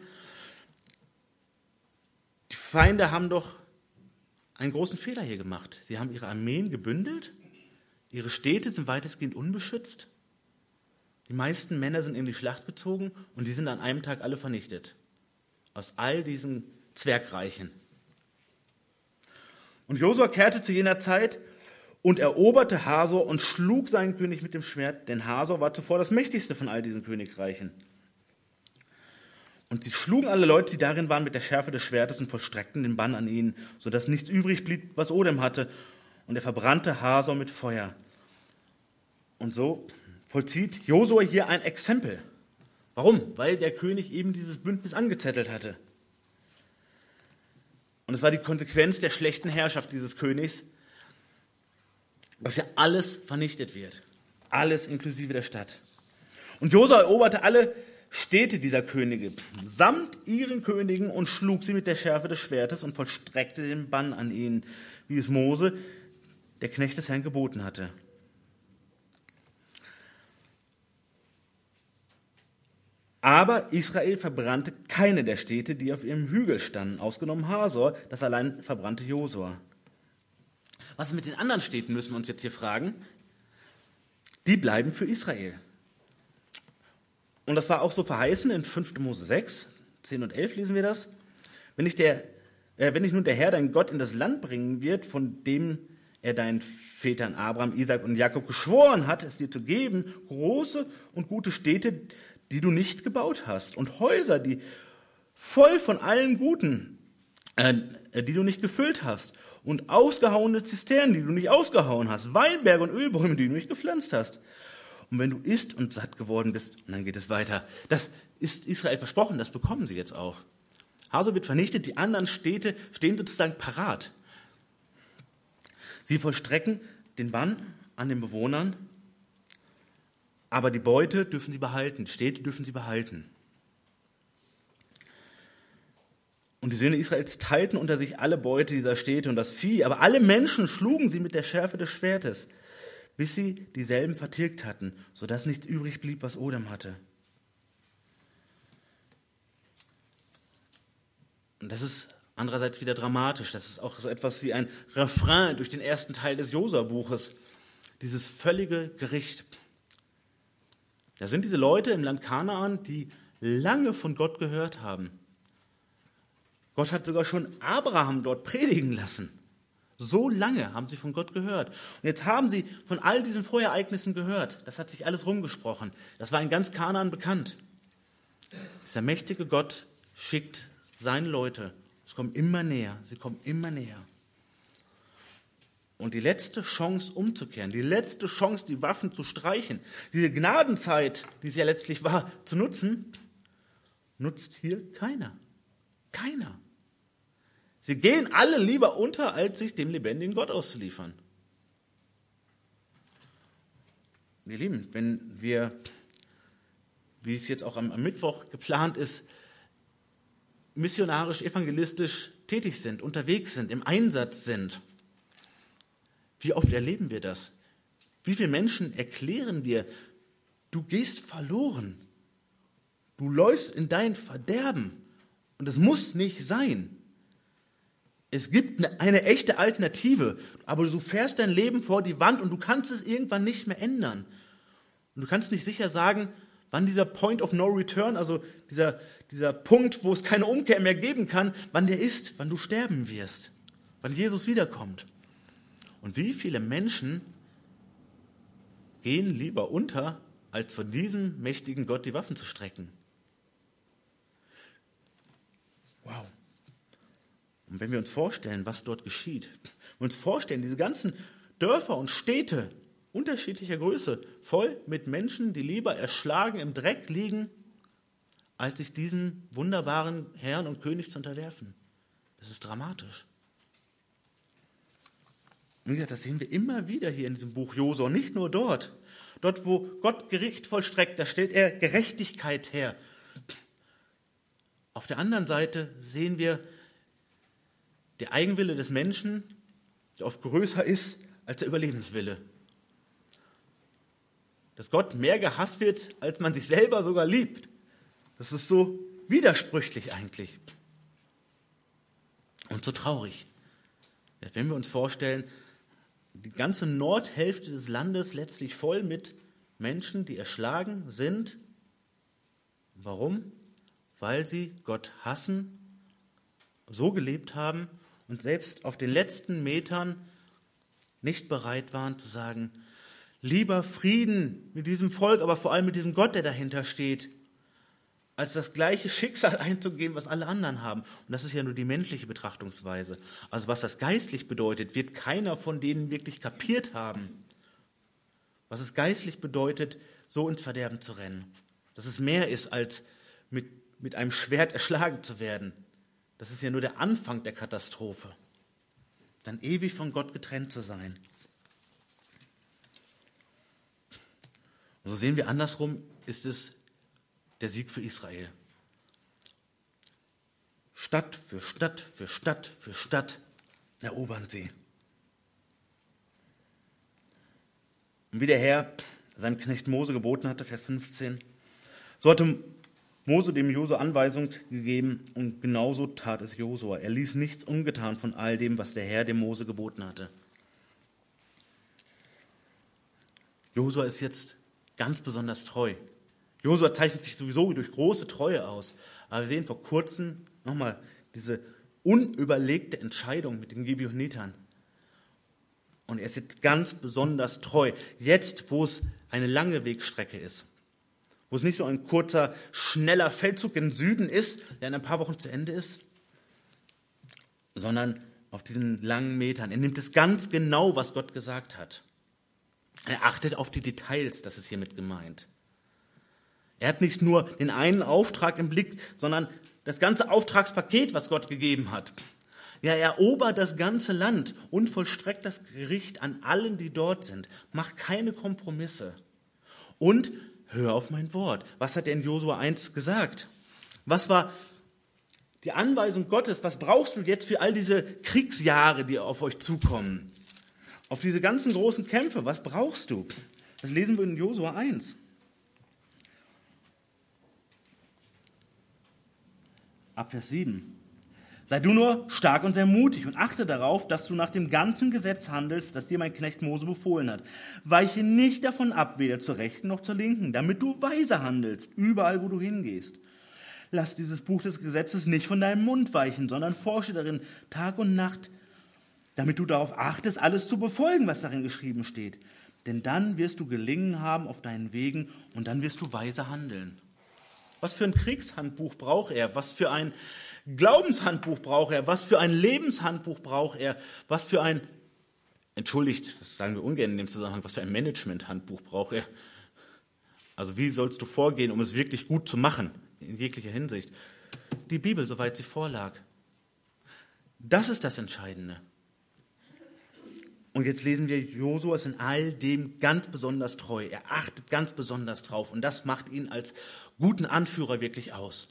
Die Feinde haben doch einen großen Fehler hier gemacht. Sie haben ihre Armeen gebündelt. Ihre Städte sind weitestgehend unbeschützt. Die meisten Männer sind in die Schlacht gezogen und die sind an einem Tag alle vernichtet. Aus all diesen Zwergreichen. Und Josua kehrte zu jener Zeit und eroberte Hasor und schlug seinen König mit dem Schwert, denn Hasor war zuvor das mächtigste von all diesen Königreichen. Und sie schlugen alle Leute, die darin waren, mit der Schärfe des Schwertes und vollstreckten den Bann an ihnen, sodass nichts übrig blieb, was Odem hatte. Und er verbrannte Hasor mit Feuer. Und so vollzieht Josua hier ein Exempel. Warum? Weil der König eben dieses Bündnis angezettelt hatte. Und es war die Konsequenz der schlechten Herrschaft dieses Königs, dass ja alles vernichtet wird. Alles inklusive der Stadt. Und Josua eroberte alle Städte dieser Könige, samt ihren Königen, und schlug sie mit der Schärfe des Schwertes und vollstreckte den Bann an ihnen, wie es Mose, der Knecht des Herrn, geboten hatte. Aber Israel verbrannte keine der Städte, die auf ihrem Hügel standen, ausgenommen Hasor, das allein verbrannte Josua. Was ist mit den anderen Städten, müssen wir uns jetzt hier fragen. Die bleiben für Israel. Und das war auch so verheißen in fünfter Mose sechs, zehn und elf lesen wir das. Wenn ich, der, äh, wenn ich nun der Herr, dein Gott, in das Land bringen wird, von dem er deinen Vätern Abraham, Isaak und Jakob geschworen hat, es dir zu geben, große und gute Städte, die du nicht gebaut hast, und Häuser, die voll von allen Guten, äh, die du nicht gefüllt hast, und ausgehauene Zisternen, die du nicht ausgehauen hast, Weinberge und Ölbäume, die du nicht gepflanzt hast. Und wenn du isst und satt geworden bist, und dann geht es weiter. Das ist Israel versprochen, das bekommen sie jetzt auch. Hasor wird vernichtet, die anderen Städte stehen sozusagen parat. Sie vollstrecken den Bann an den Bewohnern, aber die Beute dürfen sie behalten, die Städte dürfen sie behalten. Und die Söhne Israels teilten unter sich alle Beute dieser Städte und das Vieh, aber alle Menschen schlugen sie mit der Schärfe des Schwertes, bis sie dieselben vertilgt hatten, sodass nichts übrig blieb, was Odem hatte. Und das ist andererseits wieder dramatisch. Das ist auch so etwas wie ein Refrain durch den ersten Teil des Josua-Buches. Dieses völlige Gericht. Da sind diese Leute im Land Kanaan, die lange von Gott gehört haben. Gott hat sogar schon Abraham dort predigen lassen. So lange haben sie von Gott gehört. Und jetzt haben sie von all diesen Vorherereignissen gehört. Das hat sich alles rumgesprochen. Das war in ganz Kanaan bekannt. Dieser mächtige Gott schickt seine Leute. Sie kommen immer näher. Sie kommen immer näher. Und die letzte Chance umzukehren, die letzte Chance, die Waffen zu streichen, diese Gnadenzeit, die es ja letztlich war, zu nutzen, nutzt hier keiner. Keiner. Sie gehen alle lieber unter, als sich dem lebendigen Gott auszuliefern. ihr Lieben, wenn wir, wie es jetzt auch am, am Mittwoch geplant ist, missionarisch, evangelistisch tätig sind, unterwegs sind, im Einsatz sind, wie oft erleben wir das? Wie viele Menschen erklären wir, du gehst verloren, du läufst in dein Verderben und es muss nicht sein. Es gibt eine, eine echte Alternative, aber du fährst dein Leben vor die Wand und du kannst es irgendwann nicht mehr ändern. Und du kannst nicht sicher sagen, wann dieser Point of No Return, also dieser, dieser Punkt, wo es keine Umkehr mehr geben kann, wann der ist, wann du sterben wirst, wann Jesus wiederkommt. Und wie viele Menschen gehen lieber unter, als von diesem mächtigen Gott die Waffen zu strecken? Wow. Und wenn wir uns vorstellen, was dort geschieht, wenn wir uns vorstellen, diese ganzen Dörfer und Städte unterschiedlicher Größe, voll mit Menschen, die lieber erschlagen im Dreck liegen, als sich diesem wunderbaren Herrn und König zu unterwerfen. Das ist dramatisch. Und wie gesagt, das sehen wir immer wieder hier in diesem Buch Josua, nicht nur dort. Dort, wo Gott Gericht vollstreckt, da stellt er Gerechtigkeit her. Auf der anderen Seite sehen wir der Eigenwille des Menschen, der oft größer ist als der Überlebenswille. Dass Gott mehr gehasst wird, als man sich selber sogar liebt. Das ist so widersprüchlich eigentlich. Und so traurig. Wenn wir uns vorstellen, die ganze Nordhälfte des Landes letztlich voll mit Menschen, die erschlagen sind. Warum? Weil sie Gott hassen, so gelebt haben und selbst auf den letzten Metern nicht bereit waren zu sagen, lieber Frieden mit diesem Volk, aber vor allem mit diesem Gott, der dahinter steht, als das gleiche Schicksal einzugehen, was alle anderen haben. Und das ist ja nur die menschliche Betrachtungsweise. Also was das geistlich bedeutet, wird keiner von denen wirklich kapiert haben. Was es geistlich bedeutet, so ins Verderben zu rennen. Dass es mehr ist, als mit, mit einem Schwert erschlagen zu werden. Das ist ja nur der Anfang der Katastrophe. Dann ewig von Gott getrennt zu sein. Und so sehen wir andersrum, ist es der Sieg für Israel. Stadt für Stadt für Stadt für Stadt erobern sie. Und wie der Herr seinem Knecht Mose geboten hatte, Vers fünfzehn, so hatte Mose dem Josua Anweisung gegeben und genauso tat es Josua. Er ließ nichts ungetan von all dem, was der Herr dem Mose geboten hatte. Josua ist jetzt ganz besonders treu. Josua zeichnet sich sowieso durch große Treue aus. Aber wir sehen vor kurzem nochmal diese unüberlegte Entscheidung mit den Gibeonitern. Und er ist jetzt ganz besonders treu. Jetzt, wo es eine lange Wegstrecke ist. Wo es nicht so ein kurzer, schneller Feldzug in den Süden ist, der in ein paar Wochen zu Ende ist. Sondern auf diesen langen Metern. Er nimmt es ganz genau, was Gott gesagt hat. Er achtet auf die Details, das ist hiermit gemeint. Er hat nicht nur den einen Auftrag im Blick, sondern das ganze Auftragspaket, was Gott gegeben hat. Ja, er erobert das ganze Land und vollstreckt das Gericht an allen, die dort sind. Macht keine Kompromisse. Und hör auf mein Wort. Was hat er in Josua eins gesagt? Was war die Anweisung Gottes? Was brauchst du jetzt für all diese Kriegsjahre, die auf euch zukommen? Auf diese ganzen großen Kämpfe, was brauchst du? Das lesen wir in Josua eins. Ab Vers sieben. Sei du nur stark und sehr mutig und achte darauf, dass du nach dem ganzen Gesetz handelst, das dir mein Knecht Mose befohlen hat. Weiche nicht davon ab, weder zur Rechten noch zur Linken, damit du weise handelst, überall, wo du hingehst. Lass dieses Buch des Gesetzes nicht von deinem Mund weichen, sondern forsche darin Tag und Nacht, damit du darauf achtest, alles zu befolgen, was darin geschrieben steht. Denn dann wirst du Gelingen haben auf deinen Wegen und dann wirst du weise handeln. Was für ein Kriegshandbuch braucht er? Was für ein Glaubenshandbuch braucht er? Was für ein Lebenshandbuch braucht er? Was für ein, entschuldigt, das sagen wir ungern in dem Zusammenhang, was für ein Managementhandbuch braucht er? Also wie sollst du vorgehen, um es wirklich gut zu machen, in jeglicher Hinsicht? Die Bibel, soweit sie vorlag. Das ist das Entscheidende. Und jetzt lesen wir, Josua ist in all dem ganz besonders treu. Er achtet ganz besonders drauf. Und das macht ihn als guten Anführer wirklich aus.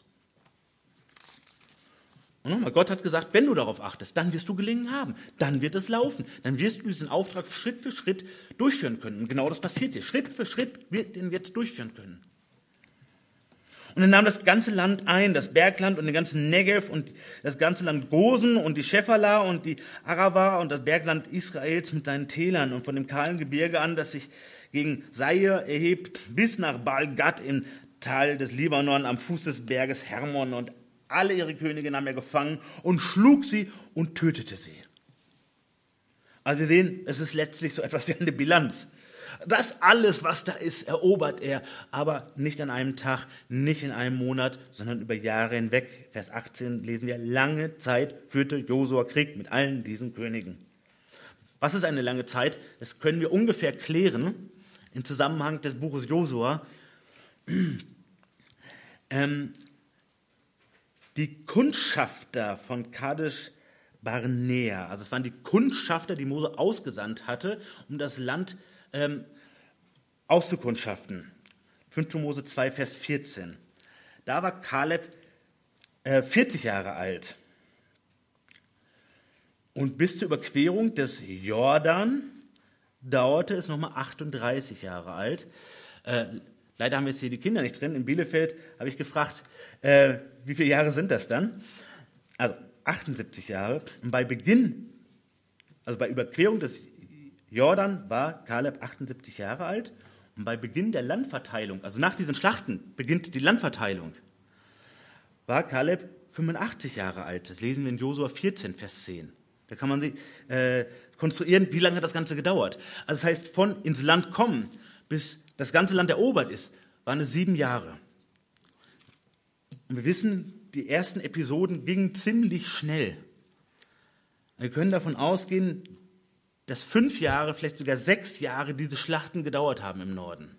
Und nochmal, Gott hat gesagt, wenn du darauf achtest, dann wirst du gelingen haben. Dann wird es laufen. Dann wirst du diesen Auftrag Schritt für Schritt durchführen können. Und genau das passiert dir. Schritt für Schritt wird den jetzt durchführen können. Und er nahm das ganze Land ein, das Bergland und den ganzen Negev und das ganze Land Gosen und die Schephala und die Arava und das Bergland Israels mit seinen Tälern und von dem kahlen Gebirge an, das sich gegen Seir erhebt, bis nach Baal-Gad im Tal des Libanon am Fuß des Berges Hermon, und alle ihre Könige nahm er gefangen und schlug sie und tötete sie. Also wir sehen, es ist letztlich so etwas wie eine Bilanz. Das alles, was da ist, erobert er, aber nicht an einem Tag, nicht in einem Monat, sondern über Jahre hinweg. Vers achtzehn lesen wir, lange Zeit führte Josua Krieg mit allen diesen Königen. Was ist eine lange Zeit? Das können wir ungefähr klären im Zusammenhang des Buches Josua. Ähm, die Kundschafter von Kadesh Barnea, also es waren die Kundschafter, die Mose ausgesandt hatte, um das Land ähm, auszukundschaften. fünfte Mose zwei, Vers vierzehn. Da war Kaleb äh, vierzig Jahre alt. Und bis zur Überquerung des Jordan dauerte es nochmal achtunddreißig Jahre alt. Äh, leider haben wir jetzt hier die Kinder nicht drin. In Bielefeld habe ich gefragt, äh, wie viele Jahre sind das dann? Also achtundsiebzig Jahre. Und bei Beginn, also bei Überquerung des Jordan war Kaleb achtundsiebzig Jahre alt. Und bei Beginn der Landverteilung, also nach diesen Schlachten beginnt die Landverteilung, war Kaleb fünfundachtzig Jahre alt. Das lesen wir in Josua vierzehn, Vers zehn. Da kann man sich äh, konstruieren, wie lange hat das Ganze gedauert. Also das heißt, von ins Land kommen, bis das ganze Land erobert ist, waren es sieben Jahre. Und wir wissen, die ersten Episoden gingen ziemlich schnell. Wir können davon ausgehen, dass fünf Jahre, vielleicht sogar sechs Jahre diese Schlachten gedauert haben im Norden.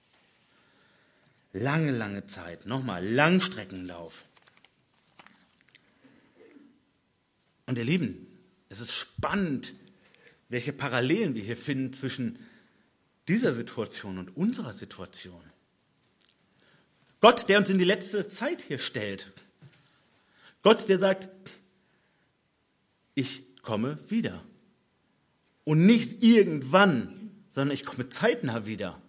Lange, lange Zeit. Nochmal, Langstreckenlauf. Und ihr Lieben, es ist spannend, welche Parallelen wir hier finden zwischen dieser Situation und unserer Situation. Gott, der uns in die letzte Zeit hier stellt. Gott, der sagt, ich komme wieder. Und nicht irgendwann, sondern ich komme zeitnah wieder.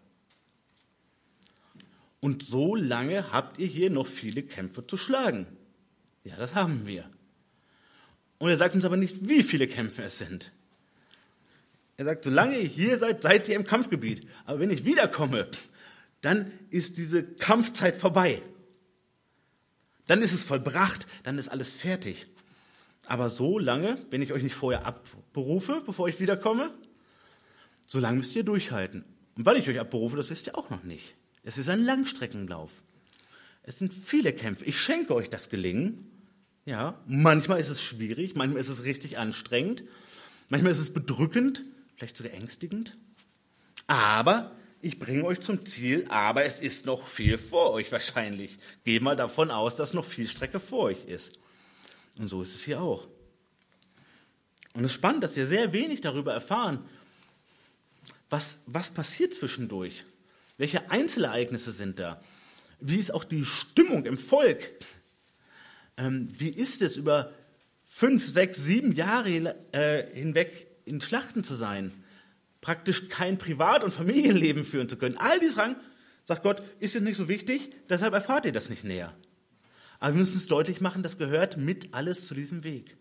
Und so lange habt ihr hier noch viele Kämpfe zu schlagen. Ja, das haben wir. Und er sagt uns aber nicht, wie viele Kämpfe es sind. Er sagt, solange ihr hier seid, seid ihr im Kampfgebiet. Aber wenn ich wiederkomme, dann ist diese Kampfzeit vorbei. Dann ist es vollbracht, dann ist alles fertig. Aber so lange, wenn ich euch nicht vorher abberufe, bevor ich wiederkomme, so lange müsst ihr durchhalten. Und weil ich euch abberufe, das wisst ihr auch noch nicht. Es ist ein Langstreckenlauf. Es sind viele Kämpfe. Ich schenke euch das Gelingen. Ja, manchmal ist es schwierig, manchmal ist es richtig anstrengend, manchmal ist es bedrückend, vielleicht sogar ängstigend. Aber ich bringe euch zum Ziel, aber es ist noch viel vor euch wahrscheinlich. Geht mal davon aus, dass noch viel Strecke vor euch ist. Und so ist es hier auch. Und es ist spannend, dass wir sehr wenig darüber erfahren, was, was passiert zwischendurch. Welche Einzelereignisse sind da? Wie ist auch die Stimmung im Volk? Ähm, wie ist es, über fünf, sechs, sieben Jahre äh, hinweg in Schlachten zu sein? Praktisch kein Privat- und Familienleben führen zu können. All diese Fragen, sagt Gott, ist jetzt nicht so wichtig, deshalb erfahrt ihr das nicht näher. Aber wir müssen es deutlich machen, das gehört mit alles zu diesem Weg.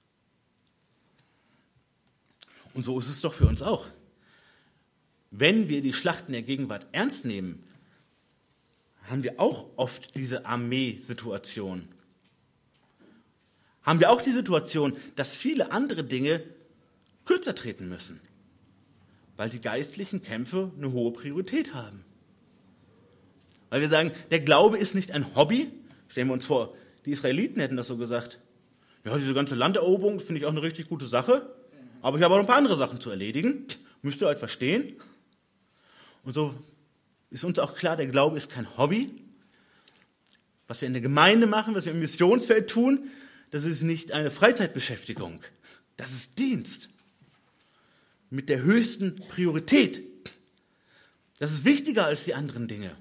Und so ist es doch für uns auch. Wenn wir die Schlachten der Gegenwart ernst nehmen, haben wir auch oft diese Armeesituation. Haben wir auch die Situation, dass viele andere Dinge kürzer treten müssen, weil die geistlichen Kämpfe eine hohe Priorität haben. Weil wir sagen, der Glaube ist nicht ein Hobby. Stellen wir uns vor, die Israeliten hätten das so gesagt. Ja, diese ganze Landeroberung finde ich auch eine richtig gute Sache, aber ich habe auch ein paar andere Sachen zu erledigen. Müsst ihr halt verstehen. Und so ist uns auch klar, der Glaube ist kein Hobby. Was wir in der Gemeinde machen, was wir im Missionsfeld tun, das ist nicht eine Freizeitbeschäftigung. Das ist Dienst. mit der höchsten Priorität. Das ist wichtiger als die anderen Dinge.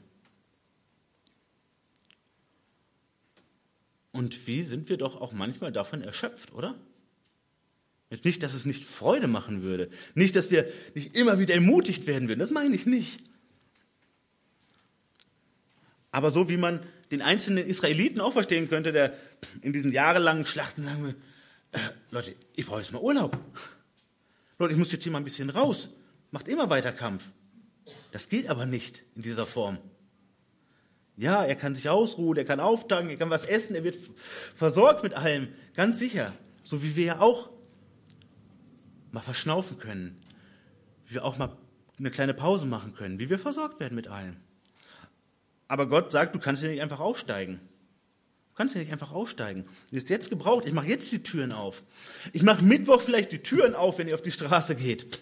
Und wie sind wir doch auch manchmal davon erschöpft, oder? Jetzt nicht, dass es nicht Freude machen würde. Nicht, dass wir nicht immer wieder ermutigt werden würden. Das meine ich nicht. Aber so wie man den einzelnen Israeliten auch verstehen könnte, der in diesen jahrelangen Schlachten sagen will, äh, Leute, ich brauche jetzt mal Urlaub. Leute, ich muss jetzt hier mal ein bisschen raus. Macht immer weiter Kampf. Das geht aber nicht in dieser Form. Ja, er kann sich ausruhen, er kann auftanken, er kann was essen, er wird versorgt mit allem, ganz sicher. So wie wir ja auch mal verschnaufen können, wie wir auch mal eine kleine Pause machen können, wie wir versorgt werden mit allem. Aber Gott sagt, du kannst ja nicht einfach aussteigen. Du kannst ja nicht einfach aussteigen. Du bist jetzt gebraucht, ich mache jetzt die Türen auf. Ich mache Mittwoch vielleicht die Türen auf, wenn ihr auf die Straße geht.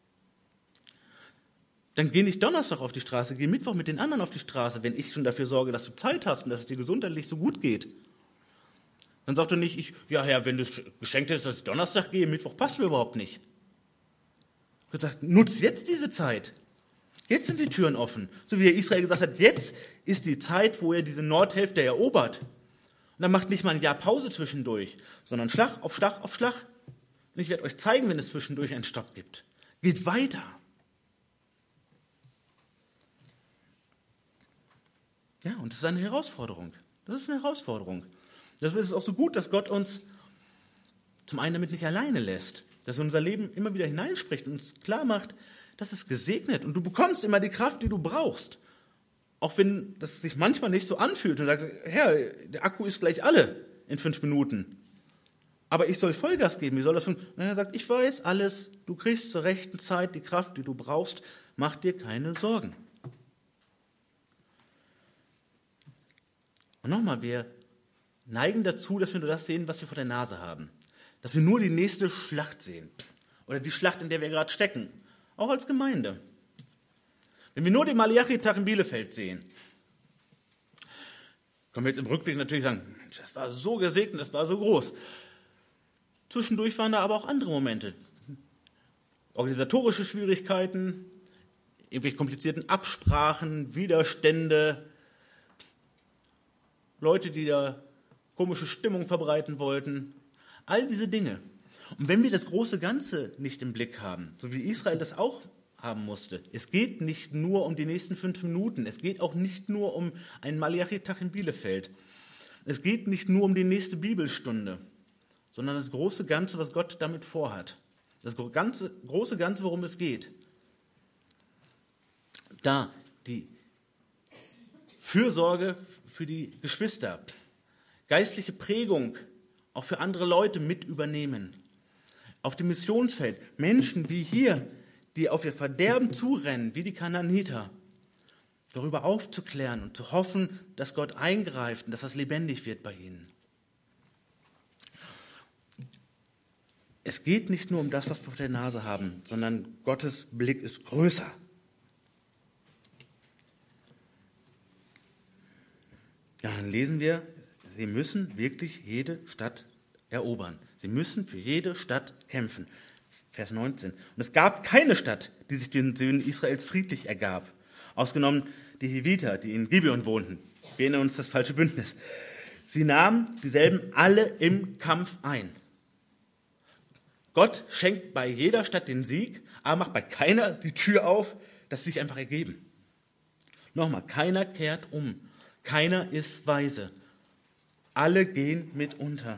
Dann geh nicht Donnerstag auf die Straße, geh Mittwoch mit den anderen auf die Straße, wenn ich schon dafür sorge, dass du Zeit hast und dass es dir gesundheitlich so gut geht. Dann sag doch nicht, ich, ja Herr, wenn du es geschenkt hättest, dass ich Donnerstag gehe, Mittwoch passt mir überhaupt nicht. Gott sagt, nutz jetzt diese Zeit. Jetzt sind die Türen offen. So wie Israel gesagt hat, jetzt ist die Zeit, wo er diese Nordhälfte erobert. Und dann macht nicht mal ein Jahr Pause zwischendurch, sondern Schlag auf Schlag auf Schlag. Und ich werde euch zeigen, wenn es zwischendurch einen Stopp gibt. Geht weiter. Ja, und das ist eine Herausforderung. Das ist eine Herausforderung. Deshalb ist es auch so gut, dass Gott uns zum einen damit nicht alleine lässt, dass er unser Leben immer wieder hineinspricht und uns klar macht, das ist gesegnet und du bekommst immer die Kraft, die du brauchst. Auch wenn das sich manchmal nicht so anfühlt und sagst, Herr, der Akku ist gleich alle in fünf Minuten. Aber ich soll Vollgas geben, wie soll das funktionieren? Und er sagt, ich weiß alles, du kriegst zur rechten Zeit die Kraft, die du brauchst, mach dir keine Sorgen. Und nochmal, wir neigen dazu, dass wir nur das sehen, was wir vor der Nase haben. Dass wir nur die nächste Schlacht sehen. Oder die Schlacht, in der wir gerade stecken. Auch als Gemeinde. Wenn wir nur den Malachi-Tag in Bielefeld sehen, können wir jetzt im Rückblick natürlich sagen, Mensch, das war so gesegnet, das war so groß. Zwischendurch waren da aber auch andere Momente. Organisatorische Schwierigkeiten, irgendwelche komplizierten Absprachen, Widerstände, Leute, die da komische Stimmung verbreiten wollten. All diese Dinge. Und wenn wir das große Ganze nicht im Blick haben, so wie Israel das auch haben musste, es geht nicht nur um die nächsten fünf Minuten, es geht auch nicht nur um einen Malachi-Tag in Bielefeld, es geht nicht nur um die nächste Bibelstunde, sondern das große Ganze, was Gott damit vorhat. Das ganze, große Ganze, worum es geht. Da die Fürsorge für die Geschwister, geistliche Prägung auch für andere Leute mit übernehmen. Auf dem Missionsfeld Menschen wie hier, die auf ihr Verderben zurennen, wie die Kanaaniter, darüber aufzuklären und zu hoffen, dass Gott eingreift und dass das lebendig wird bei ihnen. Es geht nicht nur um das, was wir vor der Nase haben, sondern Gottes Blick ist größer. Ja, dann lesen wir, sie müssen wirklich jede Stadt erobern. Sie müssen für jede Stadt kämpfen. Vers neunzehn. Und es gab keine Stadt, die sich den Söhnen Israels friedlich ergab. Ausgenommen die Hiviter, die in Gibeon wohnten. Wir erinnern uns das falsche Bündnis. Sie nahmen dieselben alle im Kampf ein. Gott schenkt bei jeder Stadt den Sieg, aber macht bei keiner die Tür auf, dass sie sich einfach ergeben. Nochmal, keiner kehrt um. Keiner ist weise. Alle gehen mit unter.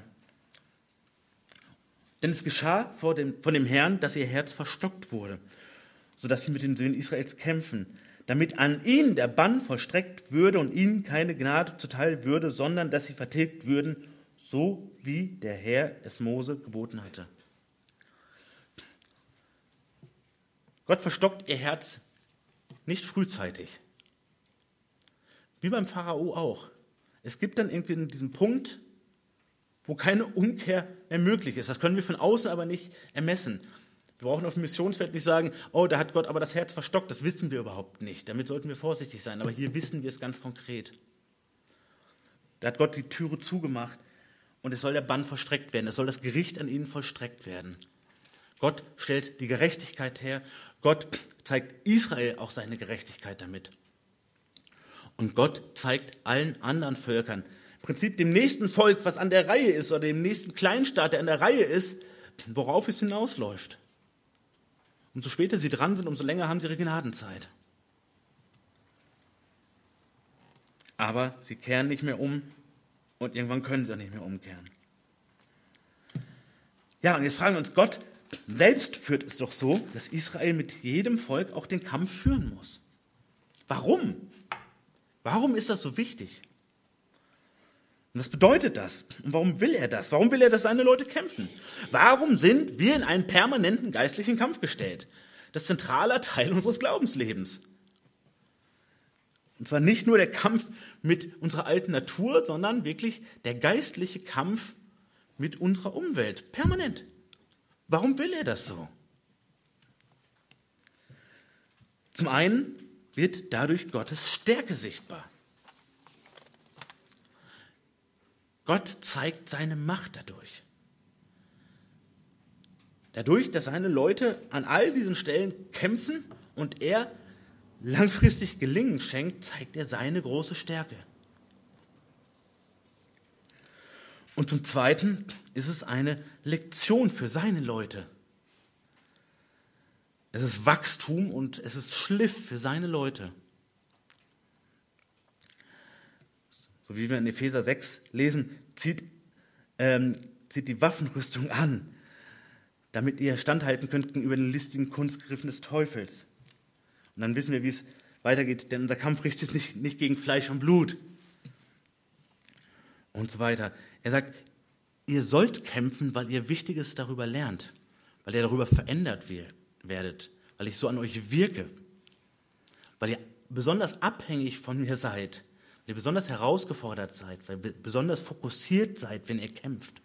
Denn es geschah vor dem, von dem Herrn, dass ihr Herz verstockt wurde, sodass sie mit den Söhnen Israels kämpfen, damit an ihnen der Bann vollstreckt würde und ihnen keine Gnade zuteil würde, sondern dass sie vertilgt würden, so wie der Herr es Mose geboten hatte. Gott verstockt ihr Herz nicht frühzeitig. Wie beim Pharao auch. Es gibt dann irgendwie diesen Punkt, wo keine Umkehr mehr möglich ist. Das können wir von außen aber nicht ermessen. Wir brauchen auf dem Missionsfeld nicht sagen, oh, da hat Gott aber das Herz verstockt. Das wissen wir überhaupt nicht. Damit sollten wir vorsichtig sein. Aber hier wissen wir es ganz konkret. Da hat Gott die Türe zugemacht und es soll der Bann vollstreckt werden. Es soll das Gericht an ihnen vollstreckt werden. Gott stellt die Gerechtigkeit her. Gott zeigt Israel auch seine Gerechtigkeit damit. Und Gott zeigt allen anderen Völkern, im Prinzip dem nächsten Volk, was an der Reihe ist, oder dem nächsten Kleinstaat, der an der Reihe ist, worauf es hinausläuft. Umso später sie dran sind, umso länger haben sie ihre Gnadenzeit. Aber sie kehren nicht mehr um und irgendwann können sie auch nicht mehr umkehren. Ja, und jetzt fragen wir uns, Gott selbst führt es doch so, dass Israel mit jedem Volk auch den Kampf führen muss. Warum? Warum ist das so wichtig? Und was bedeutet das? Und warum will er das? Warum will er, dass seine Leute kämpfen? Warum sind wir in einen permanenten geistlichen Kampf gestellt? Das ist ein zentraler Teil unseres Glaubenslebens. Und zwar nicht nur der Kampf mit unserer alten Natur, sondern wirklich der geistliche Kampf mit unserer Umwelt. Permanent. Warum will er das so? Zum einen wird dadurch Gottes Stärke sichtbar. Gott zeigt seine Macht dadurch. Dadurch, dass seine Leute an all diesen Stellen kämpfen und er langfristig Gelingen schenkt, zeigt er seine große Stärke. Und zum Zweiten ist es eine Lektion für seine Leute. Es ist Wachstum und es ist Schliff für seine Leute. So wie wir in Epheser sechs lesen, zieht, ähm, zieht die Waffenrüstung an, damit ihr standhalten könnt gegenüber den listigen Kunstgriffen des Teufels. Und dann wissen wir, wie es weitergeht, denn unser Kampf richtet sich nicht, nicht gegen Fleisch und Blut. Und so weiter. Er sagt, ihr sollt kämpfen, weil ihr Wichtiges darüber lernt, weil ihr darüber verändert werdet, weil ich so an euch wirke, weil ihr besonders abhängig von mir seid, weil ihr besonders herausgefordert seid, weil ihr besonders fokussiert seid, wenn ihr kämpft.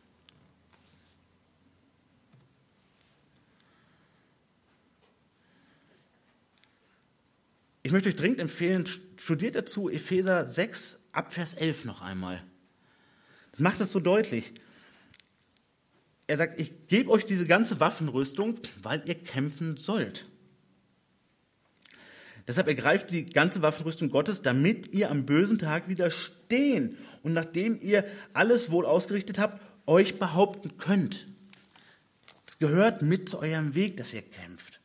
Ich möchte euch dringend empfehlen, studiert dazu Epheser sechs, ab Vers elf noch einmal. Das macht das so deutlich. Er sagt, ich gebe euch diese ganze Waffenrüstung, weil ihr kämpfen sollt. Deshalb ergreift die ganze Waffenrüstung Gottes, damit ihr am bösen Tag widerstehen und nachdem ihr alles wohl ausgerichtet habt, euch behaupten könnt. Es gehört mit zu eurem Weg, dass ihr kämpft.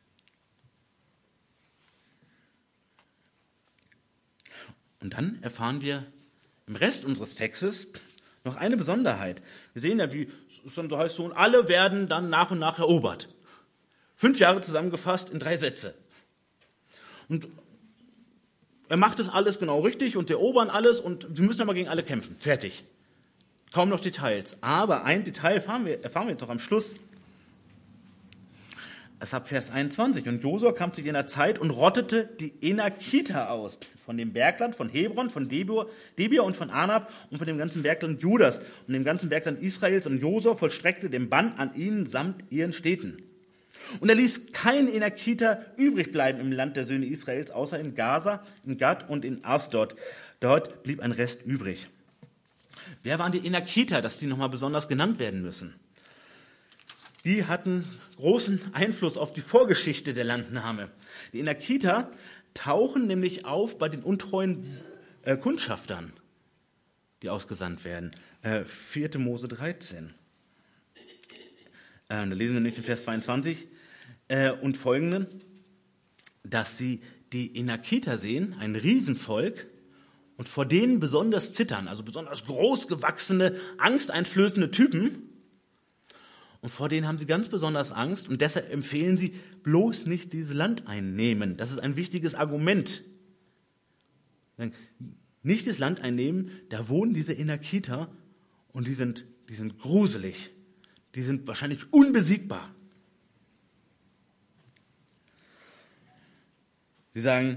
Und dann erfahren wir im Rest unseres Textes noch eine Besonderheit. Wir sehen ja, wie es dann so heißt, so, und alle werden dann nach und nach erobert. Fünf Jahre zusammengefasst in drei Sätze. Und er macht das alles genau richtig und sie erobern alles und wir müssen aber gegen alle kämpfen. Fertig. Kaum noch Details. Aber ein Detail erfahren wir, erfahren wir jetzt noch am Schluss. Es ab Vers einundzwanzig. Und Josua kam zu jener Zeit und rottete die Enakiter aus. Von dem Bergland, von Hebron, von Debir, Debir und von Anab und von dem ganzen Bergland Judas und dem ganzen Bergland Israels. Und Josua vollstreckte den Bann an ihnen samt ihren Städten. Und er ließ keinen Enakiter übrig bleiben im Land der Söhne Israels, außer in Gaza, in Gad und in Asdod. Dort blieb ein Rest übrig. Wer waren die Enakiter, dass die nochmal besonders genannt werden müssen? Die hatten großen Einfluss auf die Vorgeschichte der Landnahme. Die Enakiter tauchen nämlich auf bei den untreuen äh, Kundschaftern, die ausgesandt werden. Äh, vierte Mose dreizehn. Äh, da lesen wir nämlich in Vers zweiundzwanzig äh, und folgenden, dass sie die Enakiter sehen, ein Riesenvolk, und vor denen besonders zittern, also besonders großgewachsene, angsteinflößende Typen. Und vor denen haben sie ganz besonders Angst und deshalb empfehlen sie, bloß nicht dieses Land einnehmen. Das ist ein wichtiges Argument. Nicht das Land einnehmen, da wohnen diese Enakiter und die sind, die sind gruselig. Die sind wahrscheinlich unbesiegbar. Sie sagen,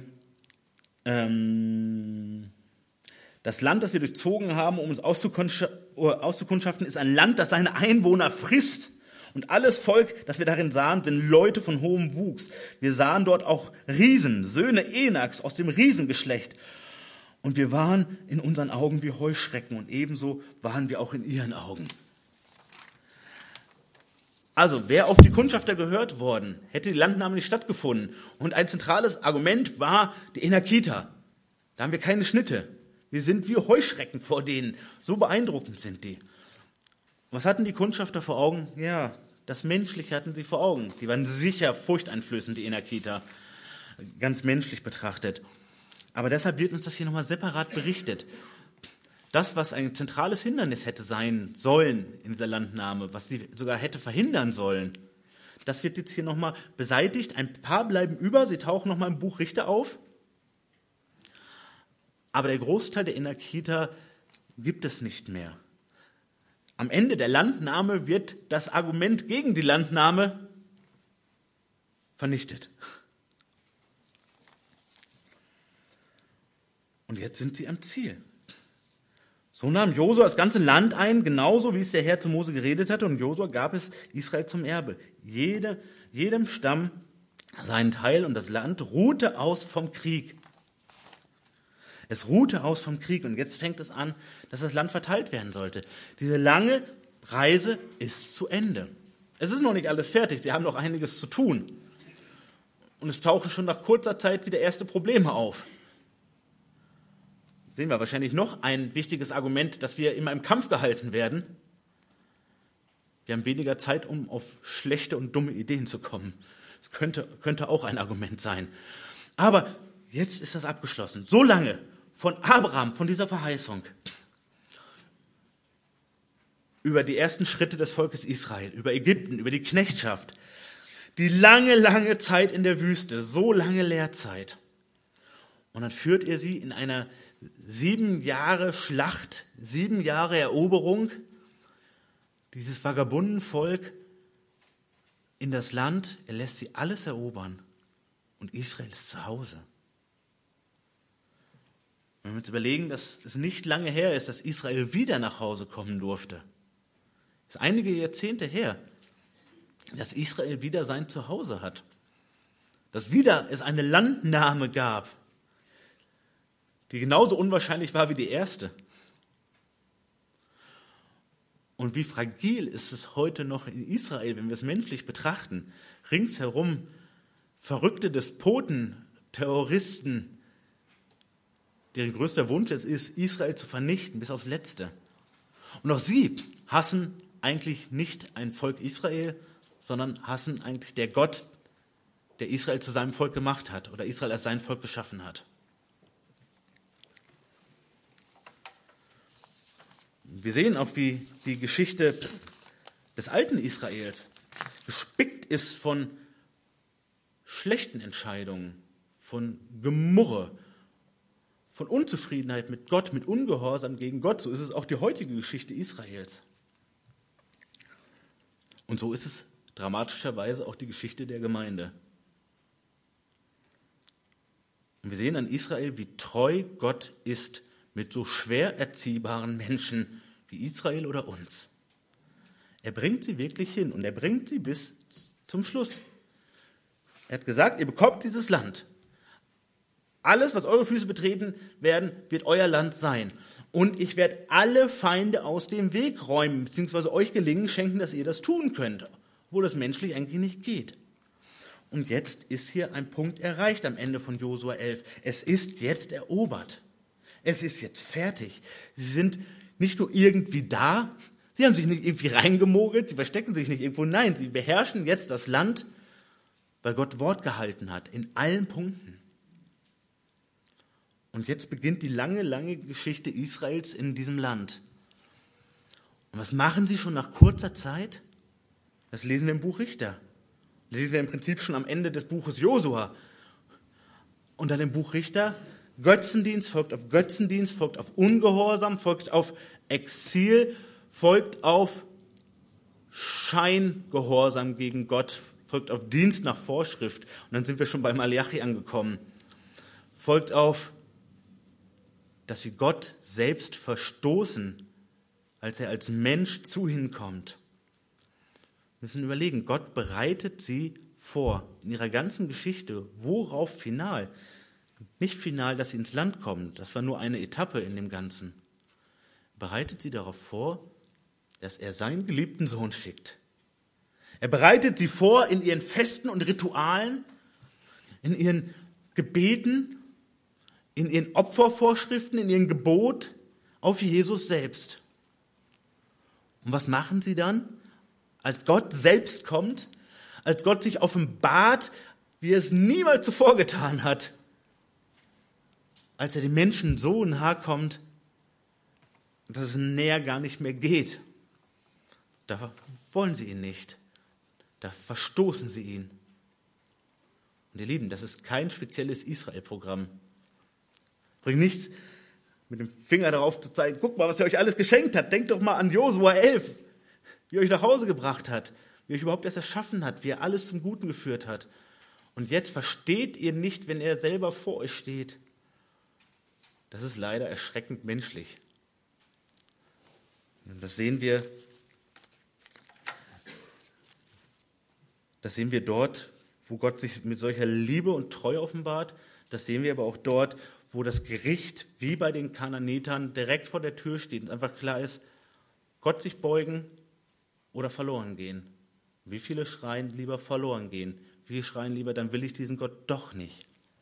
ähm, das Land, das wir durchzogen haben, um es auszukundschaften, ist ein Land, das seine Einwohner frisst. Und alles Volk, das wir darin sahen, sind Leute von hohem Wuchs. Wir sahen dort auch Riesen, Söhne Enaks aus dem Riesengeschlecht. Und wir waren in unseren Augen wie Heuschrecken und ebenso waren wir auch in ihren Augen. Also, wäre auf die Kundschafter gehört worden, hätte die Landnahme nicht stattgefunden. Und ein zentrales Argument war die Enakiter. Da haben wir keine Schnitte. Wir sind wie Heuschrecken vor denen. So beeindruckend sind die. Was hatten die Kundschafter vor Augen? Ja, das Menschliche hatten sie vor Augen. Die waren sicher furchteinflößend, die Enakiter, ganz menschlich betrachtet. Aber deshalb wird uns das hier nochmal separat berichtet. Das, was ein zentrales Hindernis hätte sein sollen in dieser Landnahme, was sie sogar hätte verhindern sollen, das wird jetzt hier nochmal beseitigt. Ein paar bleiben über, sie tauchen nochmal im Buch Richter auf. Aber der Großteil der Enakiter gibt es nicht mehr. Am Ende der Landnahme wird das Argument gegen die Landnahme vernichtet. Und jetzt sind sie am Ziel. So nahm Josua das ganze Land ein, genauso wie es der Herr zu Mose geredet hatte, und Josua gab es Israel zum Erbe. Jede, jedem Stamm seinen Teil, und das Land ruhte aus vom Krieg. Es ruhte aus vom Krieg, und jetzt fängt es an, dass das Land verteilt werden sollte. Diese lange Reise ist zu Ende. Es ist noch nicht alles fertig, sie haben noch einiges zu tun. Und es tauchen schon nach kurzer Zeit wieder erste Probleme auf. Sehen wir wahrscheinlich noch ein wichtiges Argument, dass wir immer im Kampf gehalten werden. Wir haben weniger Zeit, um auf schlechte und dumme Ideen zu kommen. Das könnte, könnte auch ein Argument sein. Aber jetzt ist das abgeschlossen. So lange von Abraham, von dieser Verheißung, über die ersten Schritte des Volkes Israel, über Ägypten, über die Knechtschaft, die lange, lange Zeit in der Wüste, so lange Lehrzeit. Und dann führt er sie in einer sieben Jahre Schlacht, sieben Jahre Eroberung, dieses Vagabundenvolk in das Land. Er lässt sie alles erobern und Israel ist zu Hause. Wenn wir uns überlegen, dass es nicht lange her ist, dass Israel wieder nach Hause kommen durfte. Es ist einige Jahrzehnte her, dass Israel wieder sein Zuhause hat. Dass wieder es eine Landnahme gab, die genauso unwahrscheinlich war wie die erste. Und wie fragil ist es heute noch in Israel, wenn wir es menschlich betrachten. Ringsherum verrückte Despoten, Terroristen, deren größter Wunsch es ist, Israel zu vernichten bis aufs Letzte. Und auch sie hassen eigentlich nicht ein Volk Israel, sondern hassen eigentlich der Gott, der Israel zu seinem Volk gemacht hat oder Israel als sein Volk geschaffen hat. Wir sehen auch, wie die Geschichte des alten Israels gespickt ist von schlechten Entscheidungen, von Gemurre, von Unzufriedenheit mit Gott, mit Ungehorsam gegen Gott. So ist es auch die heutige Geschichte Israels. Und so ist es dramatischerweise auch die Geschichte der Gemeinde. Und wir sehen an Israel, wie treu Gott ist mit so schwer erziehbaren Menschen wie Israel oder uns. Er bringt sie wirklich hin und er bringt sie bis zum Schluss. Er hat gesagt, ihr bekommt dieses Land. Alles, was eure Füße betreten werden, wird euer Land sein. Und ich werde alle Feinde aus dem Weg räumen, beziehungsweise euch Gelingen schenken, dass ihr das tun könnt, obwohl das menschlich eigentlich nicht geht. Und jetzt ist hier ein Punkt erreicht am Ende von Josua elf. Es ist jetzt erobert. Es ist jetzt fertig. Sie sind nicht nur irgendwie da, sie haben sich nicht irgendwie reingemogelt, sie verstecken sich nicht irgendwo. Nein, sie beherrschen jetzt das Land, weil Gott Wort gehalten hat, in allen Punkten. Und jetzt beginnt die lange, lange Geschichte Israels in diesem Land. Und was machen sie schon nach kurzer Zeit? Das lesen wir im Buch Richter. Das lesen wir im Prinzip schon am Ende des Buches Josua. Und dann im Buch Richter: Götzendienst folgt auf Götzendienst, folgt auf Ungehorsam, folgt auf Exil, folgt auf Scheingehorsam gegen Gott, folgt auf Dienst nach Vorschrift. Und dann sind wir schon bei Malachi angekommen. Folgt auf, dass sie Gott selbst verstoßen, als er als Mensch zu ihnen kommt. Wir müssen überlegen, Gott bereitet sie vor in ihrer ganzen Geschichte. Worauf final? Nicht final, dass sie ins Land kommen, das war nur eine Etappe in dem Ganzen. Bereitet sie darauf vor, dass er seinen geliebten Sohn schickt. Er bereitet sie vor in ihren Festen und Ritualen, in ihren Gebeten, in ihren Opfervorschriften, in ihrem Gebot auf Jesus selbst. Und was machen sie dann? Als Gott selbst kommt, als Gott sich offenbart, wie er es niemals zuvor getan hat, als er den Menschen so nahe kommt, dass es näher gar nicht mehr geht. Da wollen sie ihn nicht. Da verstoßen sie ihn. Und ihr Lieben, das ist kein spezielles Israel-Programm. Bringt nichts, mit dem Finger darauf zu zeigen, guck mal, was er euch alles geschenkt hat. Denkt doch mal an Josua elf, wie er euch nach Hause gebracht hat, wie er euch überhaupt erst erschaffen hat, wie er alles zum Guten geführt hat. Und jetzt versteht ihr nicht, wenn er selber vor euch steht. Das ist leider erschreckend menschlich. Und das sehen wir, das sehen wir dort, wo Gott sich mit solcher Liebe und Treue offenbart. Das sehen wir aber auch dort, wo das Gericht, wie bei den Kananitern, direkt vor der Tür steht und einfach klar ist, Gott sich beugen oder verloren gehen. Wie viele schreien lieber verloren gehen? Wie viele schreien lieber, dann will ich diesen Gott doch nicht.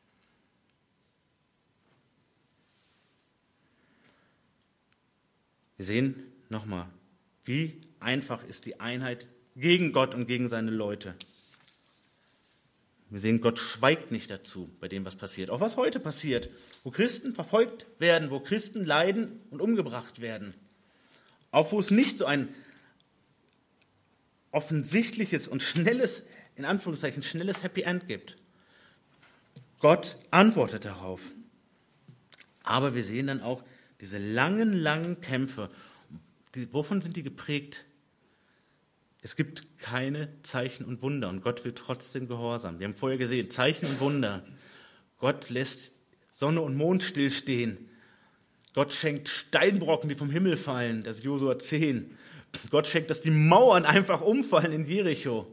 Wir sehen nochmal, wie einfach ist die Einheit gegen Gott und gegen seine Leute. Wir sehen, Gott schweigt nicht dazu bei dem, was passiert. Auch was heute passiert, wo Christen verfolgt werden, wo Christen leiden und umgebracht werden. Auch wo es nicht so ein offensichtliches und schnelles, in Anführungszeichen, schnelles Happy End gibt. Gott antwortet darauf. Aber wir sehen dann auch diese langen, langen Kämpfe. Die, wovon sind die geprägt? Es gibt keine Zeichen und Wunder und Gott will trotzdem gehorsam. Wir haben vorher gesehen, Zeichen und Wunder. Gott lässt Sonne und Mond stillstehen. Gott schenkt Steinbrocken, die vom Himmel fallen, das ist Josua zehn. Gott schenkt, dass die Mauern einfach umfallen in Jericho.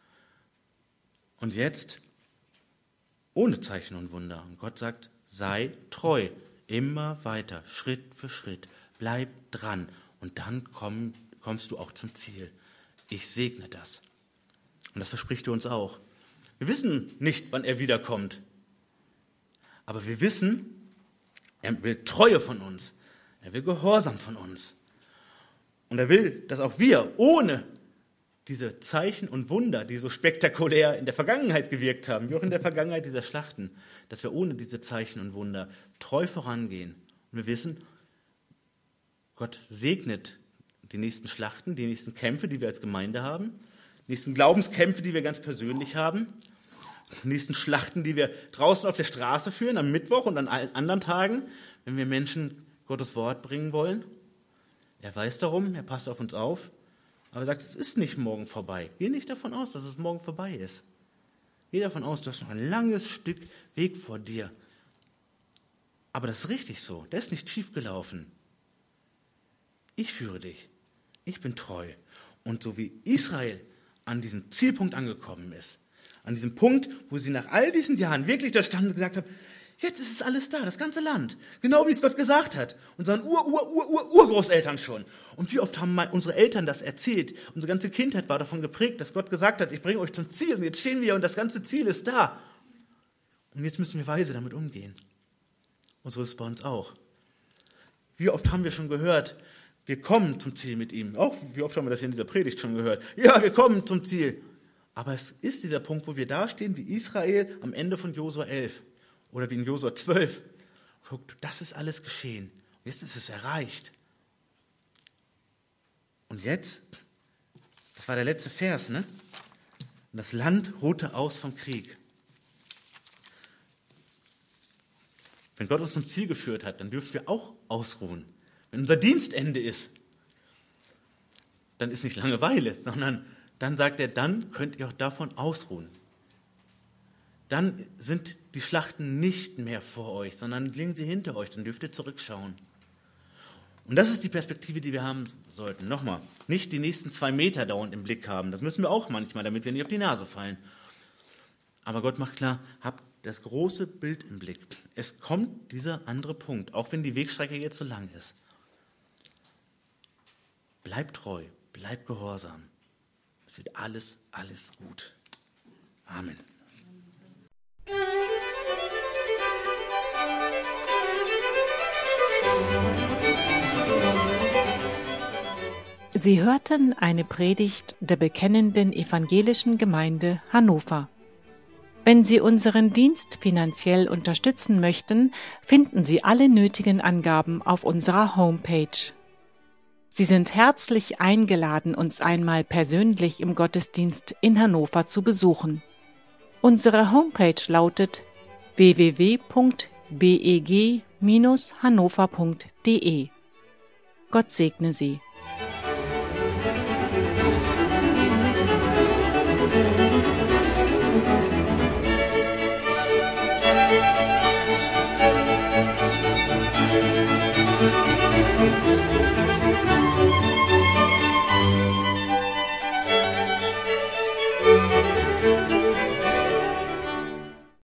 Und jetzt ohne Zeichen und Wunder. Und Gott sagt, sei treu, immer weiter, Schritt für Schritt, bleib dran und dann komm, kommst du auch zum Ziel. Ich segne das. Und das verspricht er uns auch. Wir wissen nicht, wann er wiederkommt. Aber wir wissen, er will Treue von uns. Er will Gehorsam von uns. Und er will, dass auch wir ohne diese Zeichen und Wunder, die so spektakulär in der Vergangenheit gewirkt haben, wie auch in der Vergangenheit dieser Schlachten, dass wir ohne diese Zeichen und Wunder treu vorangehen. Und wir wissen, Gott segnet die nächsten Schlachten, die nächsten Kämpfe, die wir als Gemeinde haben, die nächsten Glaubenskämpfe, die wir ganz persönlich haben, die nächsten Schlachten, die wir draußen auf der Straße führen, am Mittwoch und an allen anderen Tagen, wenn wir Menschen Gottes Wort bringen wollen. Er weiß darum, er passt auf uns auf, aber er sagt, es ist nicht morgen vorbei. Geh nicht davon aus, dass es morgen vorbei ist. Geh davon aus, du hast noch ein langes Stück Weg vor dir. Aber das ist richtig so, der ist nicht schief gelaufen. Ich führe dich. Ich bin treu. Und so wie Israel an diesem Zielpunkt angekommen ist, an diesem Punkt, wo sie nach all diesen Jahren wirklich da standen und gesagt haben, jetzt ist es alles da, das ganze Land, genau wie es Gott gesagt hat, unseren Ur, Ur, Ur, Ur, Urgroßeltern schon. Und wie oft haben unsere Eltern das erzählt? Unsere ganze Kindheit war davon geprägt, dass Gott gesagt hat, ich bringe euch zum Ziel und jetzt stehen wir und das ganze Ziel ist da. Und jetzt müssen wir weise damit umgehen. Und so ist es bei uns auch. Wie oft haben wir schon gehört, wir kommen zum Ziel mit ihm. Auch wie oft haben wir das hier in dieser Predigt schon gehört. Ja, wir kommen zum Ziel. Aber es ist dieser Punkt, wo wir da stehen wie Israel am Ende von Josua elf oder wie in Josua zwölf. Guckt, das ist alles geschehen. Jetzt ist es erreicht. Und jetzt, das war der letzte Vers, ne? Und das Land ruhte aus vom Krieg. Wenn Gott uns zum Ziel geführt hat, dann dürfen wir auch ausruhen. Wenn unser Dienstende ist, dann ist nicht Langeweile, sondern dann sagt er, dann könnt ihr auch davon ausruhen. Dann sind die Schlachten nicht mehr vor euch, sondern liegen sie hinter euch, dann dürft ihr zurückschauen. Und das ist die Perspektive, die wir haben sollten. Nochmal, nicht die nächsten zwei Meter dauernd im Blick haben, das müssen wir auch manchmal, damit wir nicht auf die Nase fallen. Aber Gott macht klar, habt das große Bild im Blick. Es kommt dieser andere Punkt, auch wenn die Wegstrecke jetzt so lang ist. Bleib treu, bleib gehorsam. Es wird alles, alles gut. Amen. Sie hörten eine Predigt der Bekennenden Evangelischen Gemeinde Hannover. Wenn Sie unseren Dienst finanziell unterstützen möchten, finden Sie alle nötigen Angaben auf unserer Homepage. Sie sind herzlich eingeladen, uns einmal persönlich im Gottesdienst in Hannover zu besuchen. Unsere Homepage lautet w w w punkt b e g Bindestrich hannover punkt d e. Gott segne Sie.